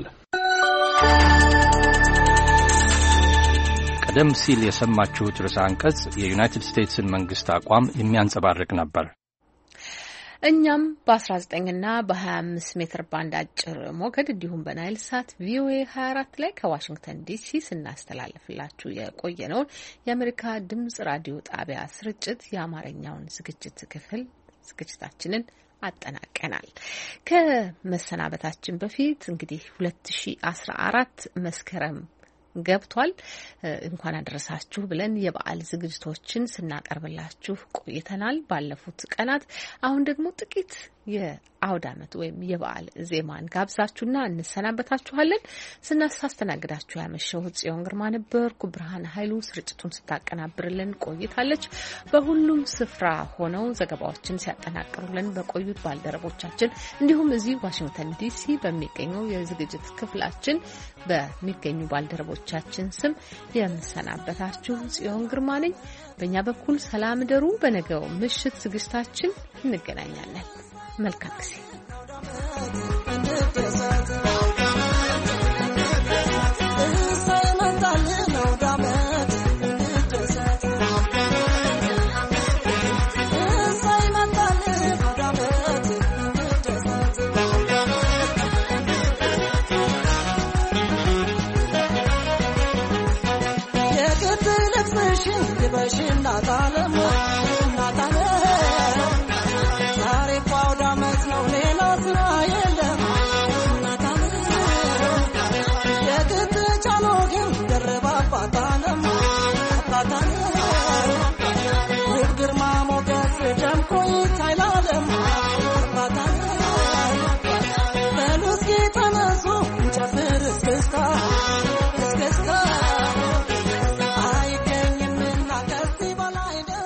ቀደም ሲል የሰማችሁት ርዕሰ አንቀጽ የዩናይትድ ስቴትስን መንግስት አቋም የሚያንጸባርቅ ነበር። እኛም በ19 እና በ25 ሜትር ባንድ አጭር ሞገድ እንዲሁም በናይል ሳት ቪኦኤ ሀያ አራት ላይ ከዋሽንግተን ዲሲ ስናስተላልፍላችሁ የቆየነውን የአሜሪካ ድምጽ ራዲዮ ጣቢያ ስርጭት የአማርኛውን ዝግጅት ክፍል ዝግጅታችንን አጠናቀናል። ከመሰናበታችን በፊት እንግዲህ ሁለት ሺህ አስራ አራት መስከረም ገብቷል። እንኳን አደረሳችሁ ብለን የበዓል ዝግጅቶችን ስናቀርብላችሁ ቆይተናል ባለፉት ቀናት። አሁን ደግሞ ጥቂት የአውድ ዓመት ወይም የበዓል ዜማን ጋብዛችሁና እንሰናበታችኋለን። ስናስተናግዳችሁ ያመሸሁት ጽዮን ግርማ ነበርኩ። ብርሃን ኃይሉ ስርጭቱን ስታቀናብርልን ቆይታለች። በሁሉም ስፍራ ሆነው ዘገባዎችን ሲያጠናቅሩልን በቆዩት ባልደረቦቻችን እንዲሁም እዚህ ዋሽንግተን ዲሲ በሚገኘው የዝግጅት ክፍላችን በሚገኙ ባልደረቦቻችን ስም የምሰናበታችሁ ጽዮን ግርማ ነኝ። በእኛ በኩል ሰላም ደሩ። በነገው ምሽት ዝግጅታችን እንገናኛለን። መልካም ጊዜ።